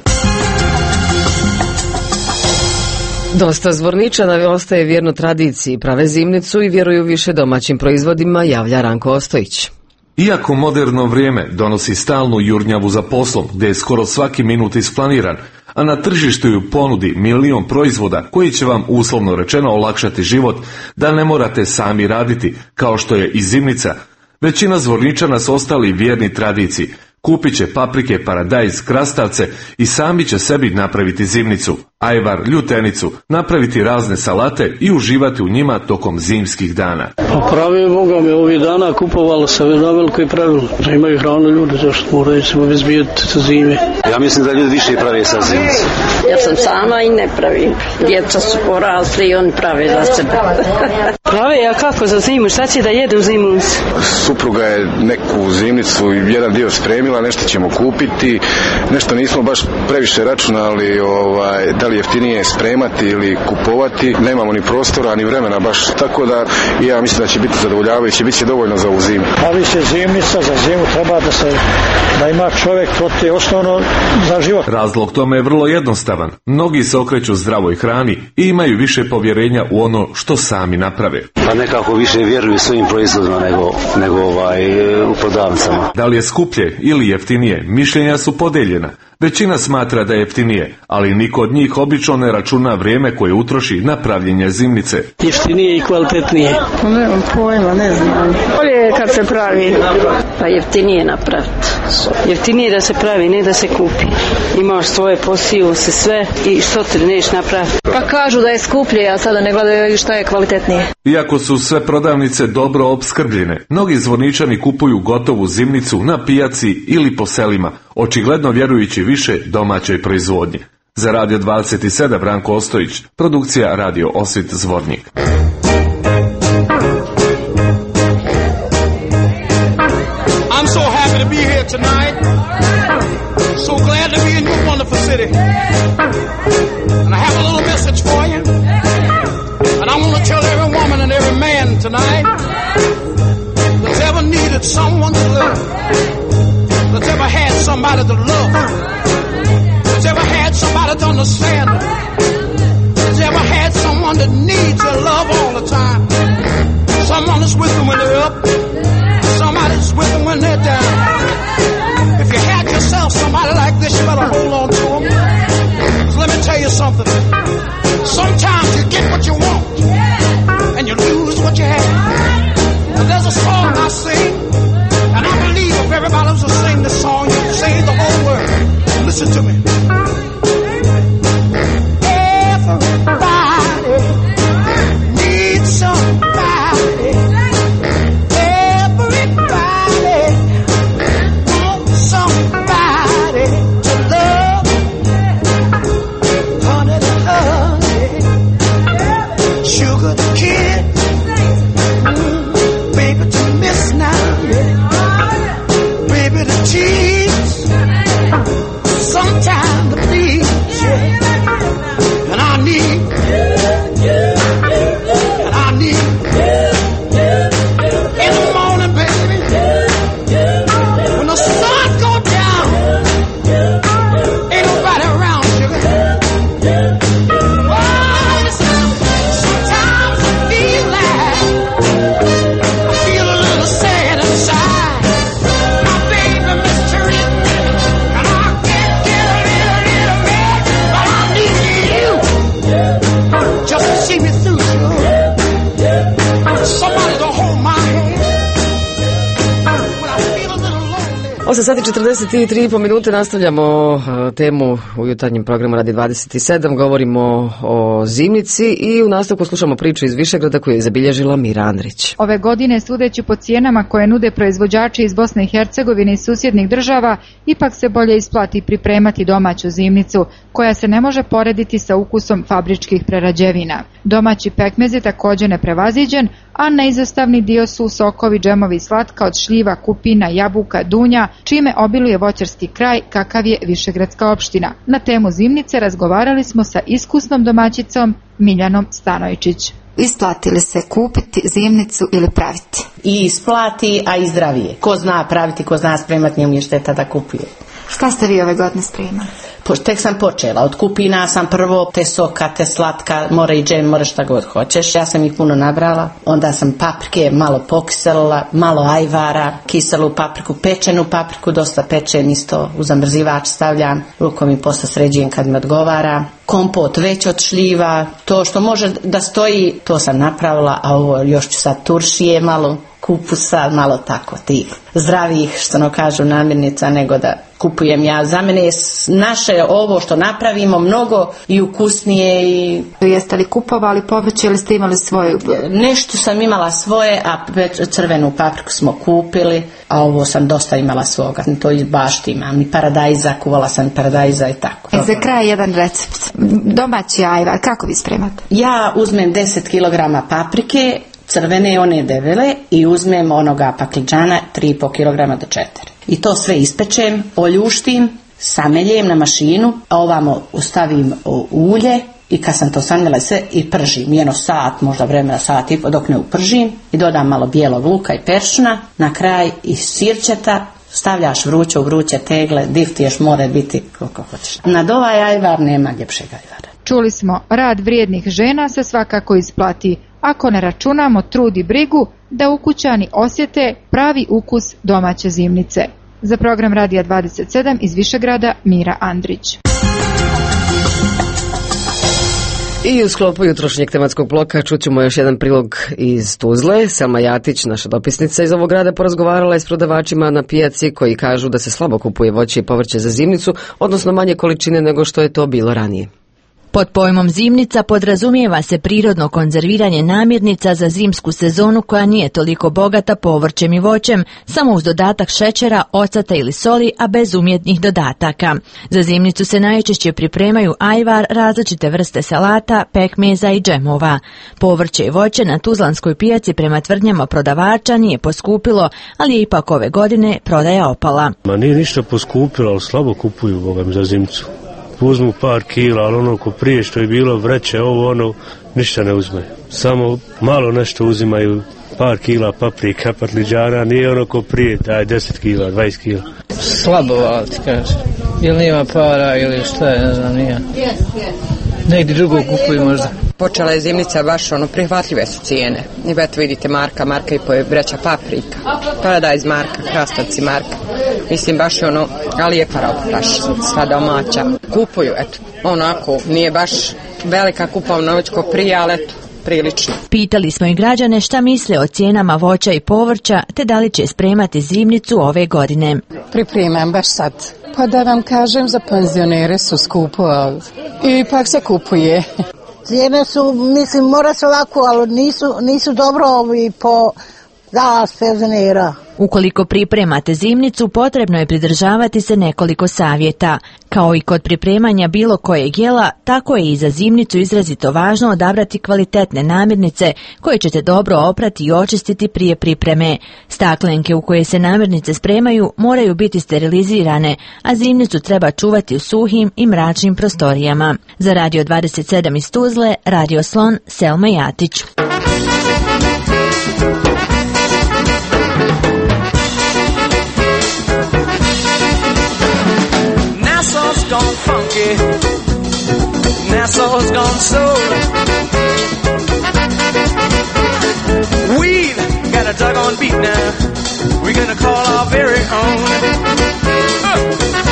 Dosta Zvorničana ostaje vjerno tradiciji, prave zimnicu i vjeruju više domaćim proizvodima, javlja Ranko Ostojić. Iako moderno vrijeme donosi stalnu jurnjavu za poslom, gdje je skoro svaki minut isplaniran, a na tržištu ju ponudi milion proizvoda koji će vam uslovno rečeno olakšati život, da ne morate sami raditi, kao što je i zimnica, većina Zvorničana su ostali vjerni tradiciji. Kupit će paprike, paradajz, krastavce i sami će sebi napraviti zimnicu, ajvar, ljutenicu, napraviti razne salate i uživati u njima tokom zimskih dana. Pa pravi Boga me ovih dana kupovalo se na veliko i pravilno. Da imaju hranu ljudi, zašto moraju se obezbijeti za zime. Ja mislim da ljudi više pravi sa zimnicu. Ja sam sama i ne pravim. Djeca su porasli i oni prave za sebe. Prave, a kako za zimu? Šta će da jede u zimu? Supruga je neku zimnicu i jedan dio spremila, nešto ćemo kupiti, nešto nismo baš previše računali ovaj, da li li jeftinije spremati ili kupovati, nemamo ni prostora ni vremena baš, tako da ja mislim da će biti zadovoljavajuće, bit će dovoljno za ovu zimu. A više zimnica, za zimu treba da se da ima čovjek, to ti je osnovno za život. Razlog tome je vrlo jednostavan. Mnogi se okreću zdravoj hrani i imaju više povjerenja u ono što sami naprave. Pa nekako više vjeruju svojim proizvodima nego, nego ovaj, u prodavnicama. Da li je skuplje ili jeftinije, mišljenja su podeljena. Većina smatra da je jeftinije, ali niko od njih obično ne računa vrijeme koje utroši na pravljenje zimnice. Jeftinije i kvalitetnije. Nemam pojma, ne znam. Bolje je kad se pravi. Pa jeftinije napraviti. Jeftinije da se pravi, ne da se kupi. Imaš svoje posiju, se sve i što ti neš napraviti. Pa kažu da je skuplje, a sada ne gledaju šta je kvalitetnije. Iako su sve prodavnice dobro opskrbljene, mnogi zvoničani kupuju gotovu zimnicu na pijaci ili po selima, očigledno vjerujući više domaćoj proizvodnji. Za Radio dvadeset sedam Branko Ostojić, produkcija Radio Osvit Zvornik. I'm so happy to be here tonight. So glad to be in your wonderful city. And I have a little message for you. And I want to tell every woman and every man tonight that's ever needed someone to love, that's ever had somebody to love, that's ever had somebody to understand, that's ever had someone that needs your love all the time. Someone that's with them when they're up, somebody's with them when they're down. If you had yourself somebody like this, you better hold on to them. 'Cause let me tell you something. Sometimes you get what you want, and you lose what you have. And there's a song I sing, and I believe if everybody was to sing this song, you'd sing the whole word. Listen to me. Everybody needs somebody. Everybody wants somebody to love. Honey, honey, sugar kid, mm, baby to miss now, baby to tease, sometime to please, yeah. And I need, and I need, in the morning, baby, when the sun go down, ain't nobody around, sugar. Oh, sometimes I feel like, I feel a little sad inside. My baby mistreated me, and I can't get a little, little mad, but I need you just to see me through, sugar. Somebody to hold my hand when I feel a little lonely. osam sati četrdeset tri i po minute, nastavljamo uh, temu u jutarnjem programu Radio dvadeset sedam, govorimo o zimnici i u nastavku slušamo priču iz Višegrada koju je zabilježila Mira Andrić. Ove godine, sudeći po cijenama koje nude proizvođači iz Bosne i Hercegovine i susjednih država, ipak se bolje isplati pripremati domaću zimnicu, koja se ne može porediti sa ukusom fabričkih prerađevina. Domaći pekmez je također neprevaziđen, a neizostavni dio su sokovi, džemovi i slatka od šljiva, kupina, jabuka, dunja, čime obiluje voćarski kraj kakav je Višegradska opština. Na temu zimnice razgovarali smo sa iskusnom domaćicom Miljanom Stanojčić. Isplati li se kupiti zimnicu ili praviti? I isplati, a i zdravije. Ko zna praviti, ko zna spremati, njemu je šteta da kupuje. Šta ste vi ove godine spremali? Po, tek sam počela. Od kupina sam prvo te soka, te slatka, more i džem, more šta god hoćeš. Ja sam ih puno nabrala. Onda sam paprike malo pokiselila, malo ajvara, kiselu papriku, pečenu papriku, dosta pečen isto u zamrzivač stavljam. Rukom i posle sređujem kad mi odgovara. Kompot već od šljiva, to što može da stoji, to sam napravila, a ovo još ću sad turšije malo, kupusa, malo tako tih zdravih, što no kažu, namirnica, nego da kupujem ja. Za mene je naše ovo što napravimo mnogo i ukusnije. I... Jeste li kupovali povrće ili ste imali svoje? Nešto sam imala svoje, a crvenu papriku smo kupili, a ovo sam dosta imala svoga. To iz bašti imam. I paradajza, kuvala sam paradajza i tako. E, za kraj jedan recept. Domaći ajvar, kako vi spremate? Ja uzmem deset kilograma paprike, crvene, one debele, i uzmem onoga pakliđana tri i po kilograma do četiri. I to sve ispečem, oljuštim, sameljem na mašinu, a ovamo stavim ulje i kad sam to sanjala sve i pržim jedno sat, možda vremena sat i po dok ne upržim i dodam malo bijelog luka i peršuna, na kraj i sirćeta, stavljaš vruće u vruće tegle, diftiješ, more biti koliko hoćeš. Nad ovaj ajvar nema ljepšeg ajvara. Čuli smo, rad vrijednih žena se svakako isplati, ako ne računamo trud i brigu da ukućani osjete pravi ukus domaće zimnice. Za program Radija dvadeset sedam iz Višegrada, Mira Andrić. I u sklopu jutrošnjeg tematskog bloka čućemo još jedan prilog iz Tuzle. Selma Jatić, naša dopisnica iz ovog grada, porazgovarala je s prodavačima na pijaci koji kažu da se slabo kupuje voće i povrće za zimnicu, odnosno manje količine nego što je to bilo ranije. Pod pojmom zimnica podrazumijeva se prirodno konzerviranje namirnica za zimsku sezonu koja nije toliko bogata povrćem i voćem, samo uz dodatak šećera, ocata ili soli, a bez umjetnih dodataka. Za zimnicu se najčešće pripremaju ajvar, različite vrste salata, pekmeza i džemova. Povrće i voće na tuzlanskoj pijaci prema tvrdnjama prodavača nije poskupilo, ali je ipak ove godine prodaja opala. Ma nije ništa poskupilo, ali slabo kupuju bogam za zimnicu. Uzmu par kila, ali ono ko prije što je bilo vreće, ovo ono, ništa ne uzme. Samo malo nešto uzimaju, par kila paprika, patliđana, nije ono ko prije, daj deset kila, dvadeset kila. Slabo, ali ti kaže. Ili nima para, ili šta je, ne znam, nije. Negdje drugo kupuju možda. Počela je zimnica, baš ono, prihvatljive su cijene. I eto vidite Marka, Marka i po vreća paprika. Paradajz Marka, krastavci Marka. Mislim baš je ono, ali je roba, baš sva domaća. Kupuju, eto, onako, nije baš velika kupovna moć ko prije, ali eto, prilično. Pitali smo i građane šta misle o cijenama voća i povrća, te da li će spremati zimnicu ove godine. Pripremam baš sad. Pa da vam kažem, za penzionere su skupo, ali ipak se kupuje. Cijene su, mislim, mora se ovako, ali nisu, nisu dobro ovi po za penzionera. Ukoliko pripremate zimnicu, potrebno je pridržavati se nekoliko savjeta. Kao i kod pripremanja bilo kojeg jela, tako je i za zimnicu izrazito važno odabrati kvalitetne namirnice koje ćete dobro oprati i očistiti prije pripreme. Staklenke u koje se namirnice spremaju moraju biti sterilizirane, a zimnicu treba čuvati u suhim i mračnim prostorijama. Za Radio dvadeset sedam iz Tuzle, Radio Slon, Selma Jatić. Gone funky, Nassau's gone soul. We've got a doggone beat now, we're gonna call our very own. Uh.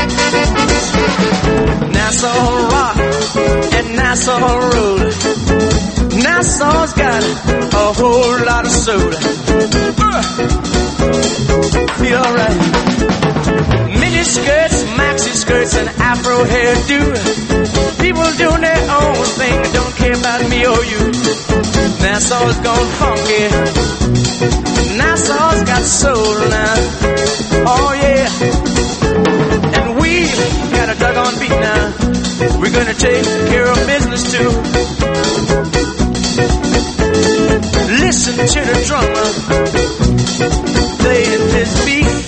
Nassau rock and Nassau roll. Nassau's got a whole lot of soul. Uh. Feel alright. Mini skirts, maxi skirts, and afro hairdo. People doing their own thing, don't care about me or you. Nassau's gone funky. Nassau's got soul now. Oh yeah. And we got a doggone beat now. We're gonna take care of business too. Listen to the drummer playing his beat.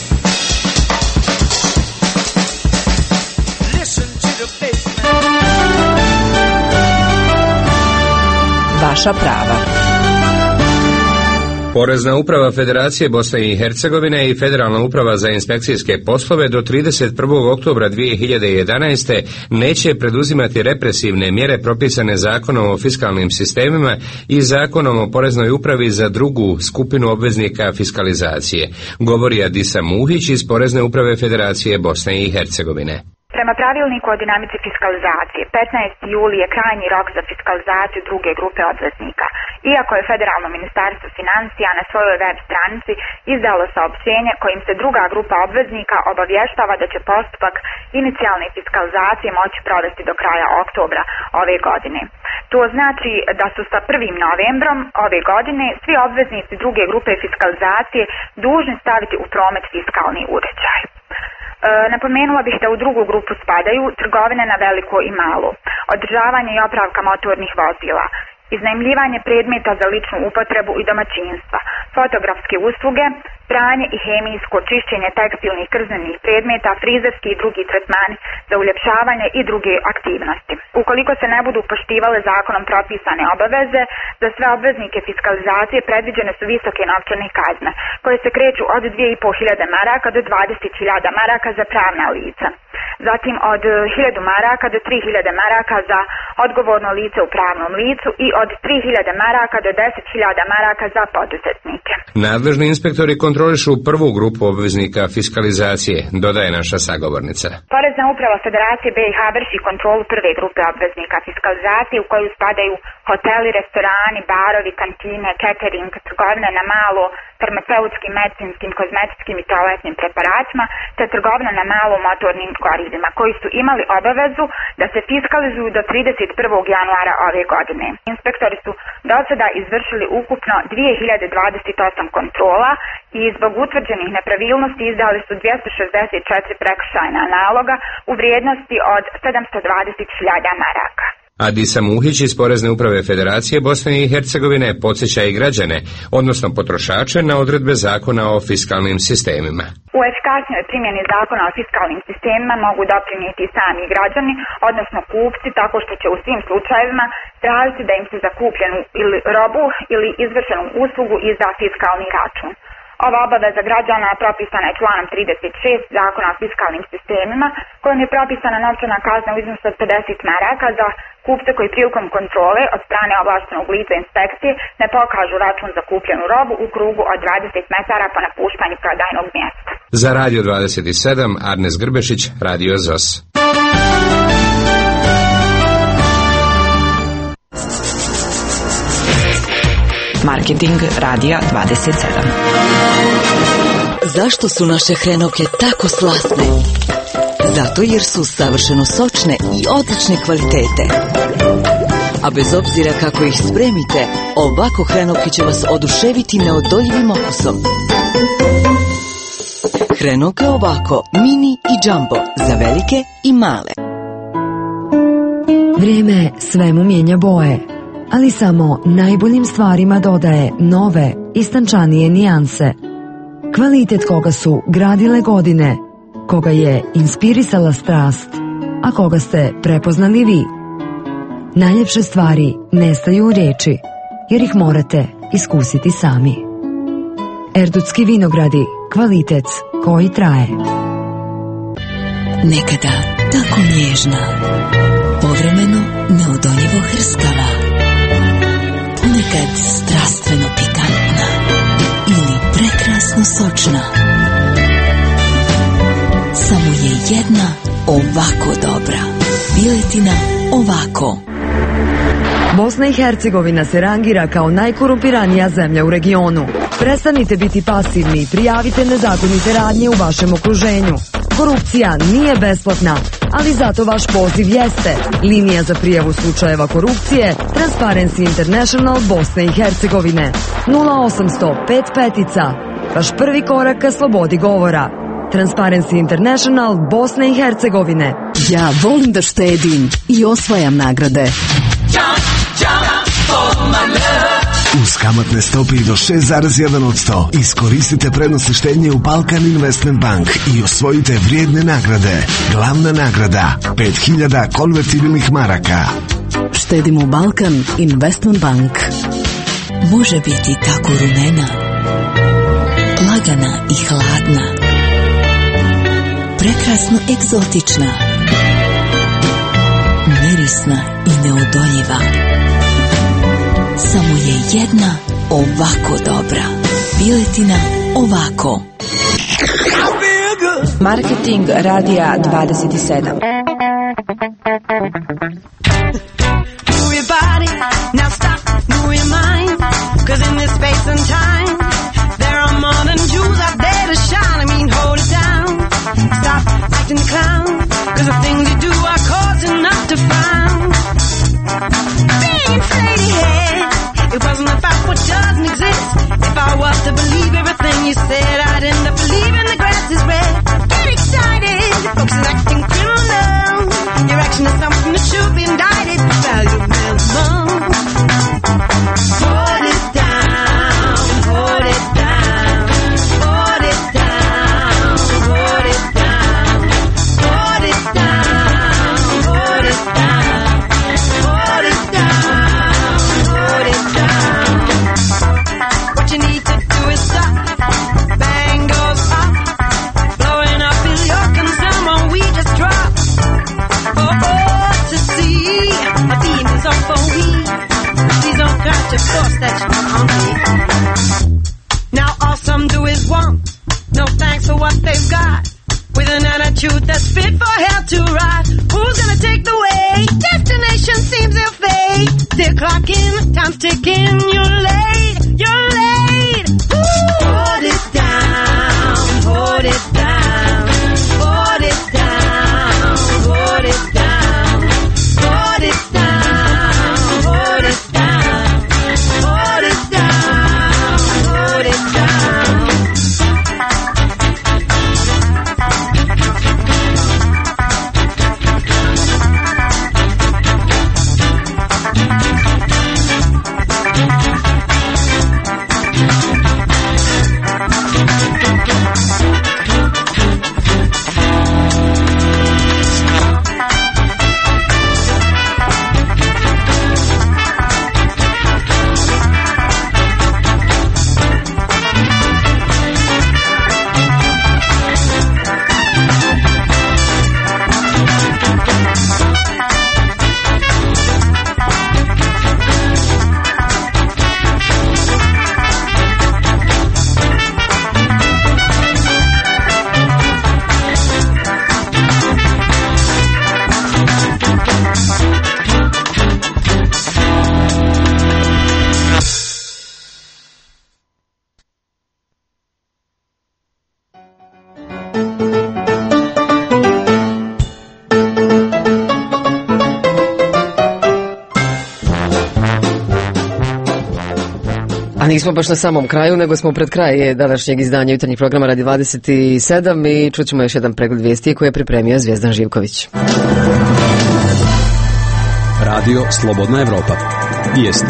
Vaša prava. Porezna uprava Federacije Bosne i Hercegovine i Federalna uprava za inspekcijske poslove do trideset prvog oktobra dvije hiljade jedanaeste. neće preduzimati represivne mjere propisane Zakonom o fiskalnim sistemima i Zakonom o poreznoj upravi za drugu skupinu obveznika fiskalizacije, govori Adisa Muhić iz Porezne uprave Federacije Bosne i Hercegovine. Prema pravilniku o dinamici fiskalizacije, petnaesti juli je krajnji rok za fiskalizaciju druge grupe obveznika. Iako je Federalno ministarstvo financija na svojoj web stranici izdalo saopštenje kojim se druga grupa obveznika obavještava da će postupak inicijalne fiskalizacije moći provesti do kraja oktobra ove godine. To znači da su sa prvim novembrom ove godine svi obveznici druge grupe fiskalizacije dužni staviti u promet fiskalni uređaj. E, napomenula bih da u drugu grupu spadaju trgovine na veliko i malo, održavanje i opravka motornih vozila, iznajmljivanje predmeta za ličnu upotrebu i domaćinstva, fotografske usluge, pranje i hemijsko čišćenje tekstilnih krznenih predmeta, frizerski i drugi tretmani za uljepšavanje i druge aktivnosti. Ukoliko se ne budu poštivale zakonom propisane obaveze, za sve obveznike fiskalizacije predviđene su visoke novčane kazne, koje se kreću od dvije i po hiljade maraka do dvadeset hiljada maraka za pravna lica. Zatim od hiljadu maraka do tri hiljade maraka za odgovorno lice u pravnom licu i od tri hiljade maraka do deset hiljada maraka za poduzetnike. Nadležni inspektori kontrolišu prvu grupu obveznika fiskalizacije, dodaje naša sagovornica. Porezna uprava Federacije B i H vrši kontrolu prve grupe obveznika fiskalizacije u koju spadaju hoteli, restorani, barovi, kantine, catering, trgovine na malo, farmaceutskim, medicinskim, kozmetičkim i toaletnim preparatima, te trgovina na malo motornim gorivima, koji su imali obavezu da se fiskalizuju do trideset prvog januara ove godine. Inspektori su do sada izvršili ukupno dvije hiljade dvadeset osam kontrola i zbog utvrđenih nepravilnosti izdali su dvjesto šezdeset četiri prekršajna naloga u vrijednosti od sedamsto dvadeset hiljada maraka. Adisa Muhić iz Porezne uprave Federacije Bosne i Hercegovine podsjeća i građane, odnosno potrošače, na odredbe zakona o fiskalnim sistemima. U efikasnoj primjeni zakona o fiskalnim sistemima mogu doprinijeti sami građani, odnosno kupci, tako što će u svim slučajevima tražiti da im se za kupljenu ili robu ili izvršenu uslugu izda fiskalni račun. Ova obaveza građana propisana je članom trideset šest zakona o fiskalnim sistemima, kojom je propisana novčana kazna u iznosu od pedeset maraka za kupce koji prilikom kontrole od strane ovlaštenog lica inspekcije ne pokažu račun za kupljenu robu u krugu od dvadeset metara po napuštanju prodajnog mjesta. Za Radio dvadeset sedam, Arnes Grbešić, Radio Z O S. Marketing Radija dvadeset sedam. Zašto su naše hrenovke tako slasne? Zato jer su savršeno sočne i odlične kvalitete. A bez obzira kako ih spremite, ovako hrenovke će vas oduševiti neodoljivim okusom. Hrenovke ovako, mini i jumbo, za velike i male. Vrijeme svemu mijenja boje, ali samo najboljim stvarima dodaje nove, istančanije nijanse. Kvalitet koga su gradile godine, koga je inspirisala strast, a koga ste prepoznali vi. Najljepše stvari nestaju u riječi, jer ih morate iskusiti sami. Erdutski vinogradi, kvalitet koji traje. Nekada tako nježna, povremeno neodoljivo hrskava, ponekad strastveno pikantna ili prekrasno sočna. Samo je jedna ovako dobra. Piletina ovako. Bosna i Hercegovina se rangira kao najkorumpiranija zemlja u regionu. Prestanite biti pasivni i prijavite nezakonite radnje u vašem okruženju. Korupcija nije besplatna, ali zato vaš poziv jeste. Linija za prijavu slučajeva korupcije Transparency International Bosne i Hercegovine. nula osamsto pet petica. Vaš prvi korak ka slobodi govora. Transparency International Bosne i Hercegovine. Ja volim da štedim i osvajam nagrade. Uz kamatne stope i do šest zarez jedan posto iskoristite prednosti štednje u Balkan Investment Bank i osvojite vrijedne nagrade. Glavna nagrada pet hiljada konvertibilnih maraka. Štedim u Balkan Investment Bank. Može biti tako rumena, lagana i hladna, prekrasno egzotična, mirisna i neodoljiva. Samo je jedna ovako dobra. Piletina ovako. Marketing Radija dvadeset sedam. Move your body, now stop, move your mind. Cause in this space and time, there are more than jewels out there to shine. I mean, hold it down. Stop acting the clown. Cause the things you do are cause enough to frown. Being inflated head, it wasn't about what doesn't exist. If I was to believe everything you said, I'd end up believing the grass is red. Get excited, folks are acting criminal. Your action is something that should be indicted. Value minimum. Hold it down, hold it that's fit for hell to ride. Who's gonna take the way? Destination seems ill fate. They're clocking, time's ticking. You're late, you're late. Ooh. Hold it down, hold it down, hold it down, hold it down, hold it down, hold it down, hold it down, hold it down. Nismo baš na samom kraju, nego smo pred kraj današnjeg izdanja jutarnjih programa Radi dvadeset sedam i čućemo još jedan pregled vijesti koje je pripremio Zvijezdan Živković. Radio Slobodna Evropa. Vijesti.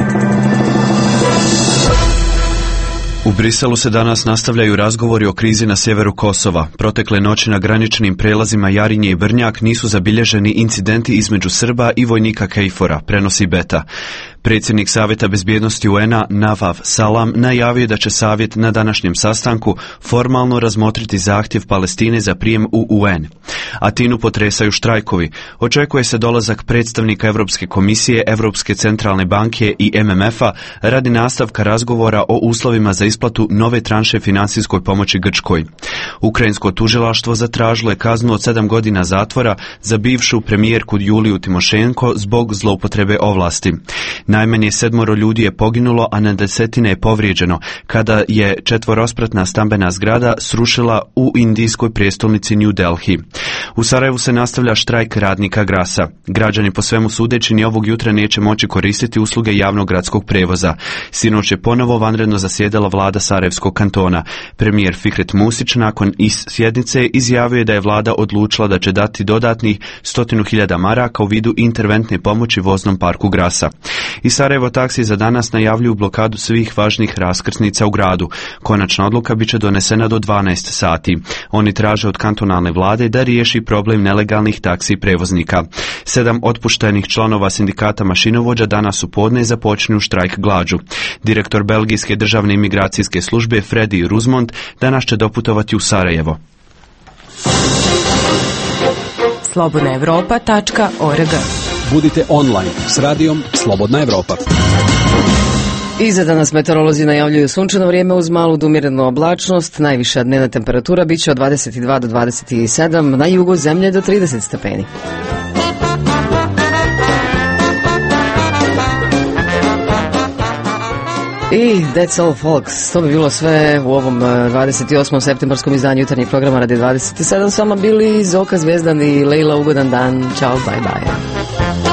U Briselu se danas nastavljaju razgovori o krizi na sjeveru Kosova. Protekle noći na graničnim prelazima Jarinje i Brnjak nisu zabilježeni incidenti između Srba i vojnika Kejfora, prenosi Beta. Predsjednik Savjeta bezbjednosti U N-a Navav Salam najavio da će Savjet na današnjem sastanku formalno razmotriti zahtjev Palestine za prijem u U N. Atinu potresaju štrajkovi. Očekuje se dolazak predstavnika Europske komisije, Europske centralne banke i M M F-a radi nastavka razgovora o uslovima za isplatu nove tranše financijskoj pomoći Grčkoj. Ukrajinsko tužilaštvo zatražilo je kaznu od sedam godina zatvora za bivšu premijerku Juliju Timošenko zbog zloupotrebe ovlasti. Najmanje sedmoro ljudi je poginulo, a na desetine je povrijeđeno kada je četvorospratna stambena zgrada srušila u indijskoj prijestolnici New Delhi. U Sarajevu se nastavlja štrajk radnika Grasa. Građani po svemu sudeći ni ovog jutra neće moći koristiti usluge javnog gradskog prevoza. Sinoć je ponovo vanredno zasjedala vlada Sarajevskog kantona. Premijer Fikret Musić nakon iz sjednice izjavio je da je vlada odlučila da će dati dodatnih stotinu hiljada maraka u vidu interventne pomoći voznom parku Grasa. I Sarajevo taksi za danas najavljuju blokadu svih važnih raskrsnica u gradu. Konačna odluka bit će donesena do dvanaest sati. Oni traže od kantonalne vlade da riješi problem nelegalnih taksi prevoznika. Sedam otpuštenih članova sindikata mašinovođa danas u podne započinju štrajk glađu. Direktor belgijske državne imigracijske službe Freddy Ruzmond danas će doputovati u Sarajevo. slobodna evropa tačka org. Budite online s radijom Slobodna Evropa. I za danas meteorolozi najavljuju sunčano vrijeme uz malu do umjerenu oblačnost. Najviša dnevna temperatura bit će od dvadeset dva do dvadeset sedam, na jugu zemlje do trideset stepeni. I That's All Folks, to bi bilo sve u ovom dvadeset osmom septembarskom izdanju jutarnjeg programa Radi dvadeset sedam. S vama bili Zoka Zvijezdan i Lejla, ugodan dan. Ćao, bye bye.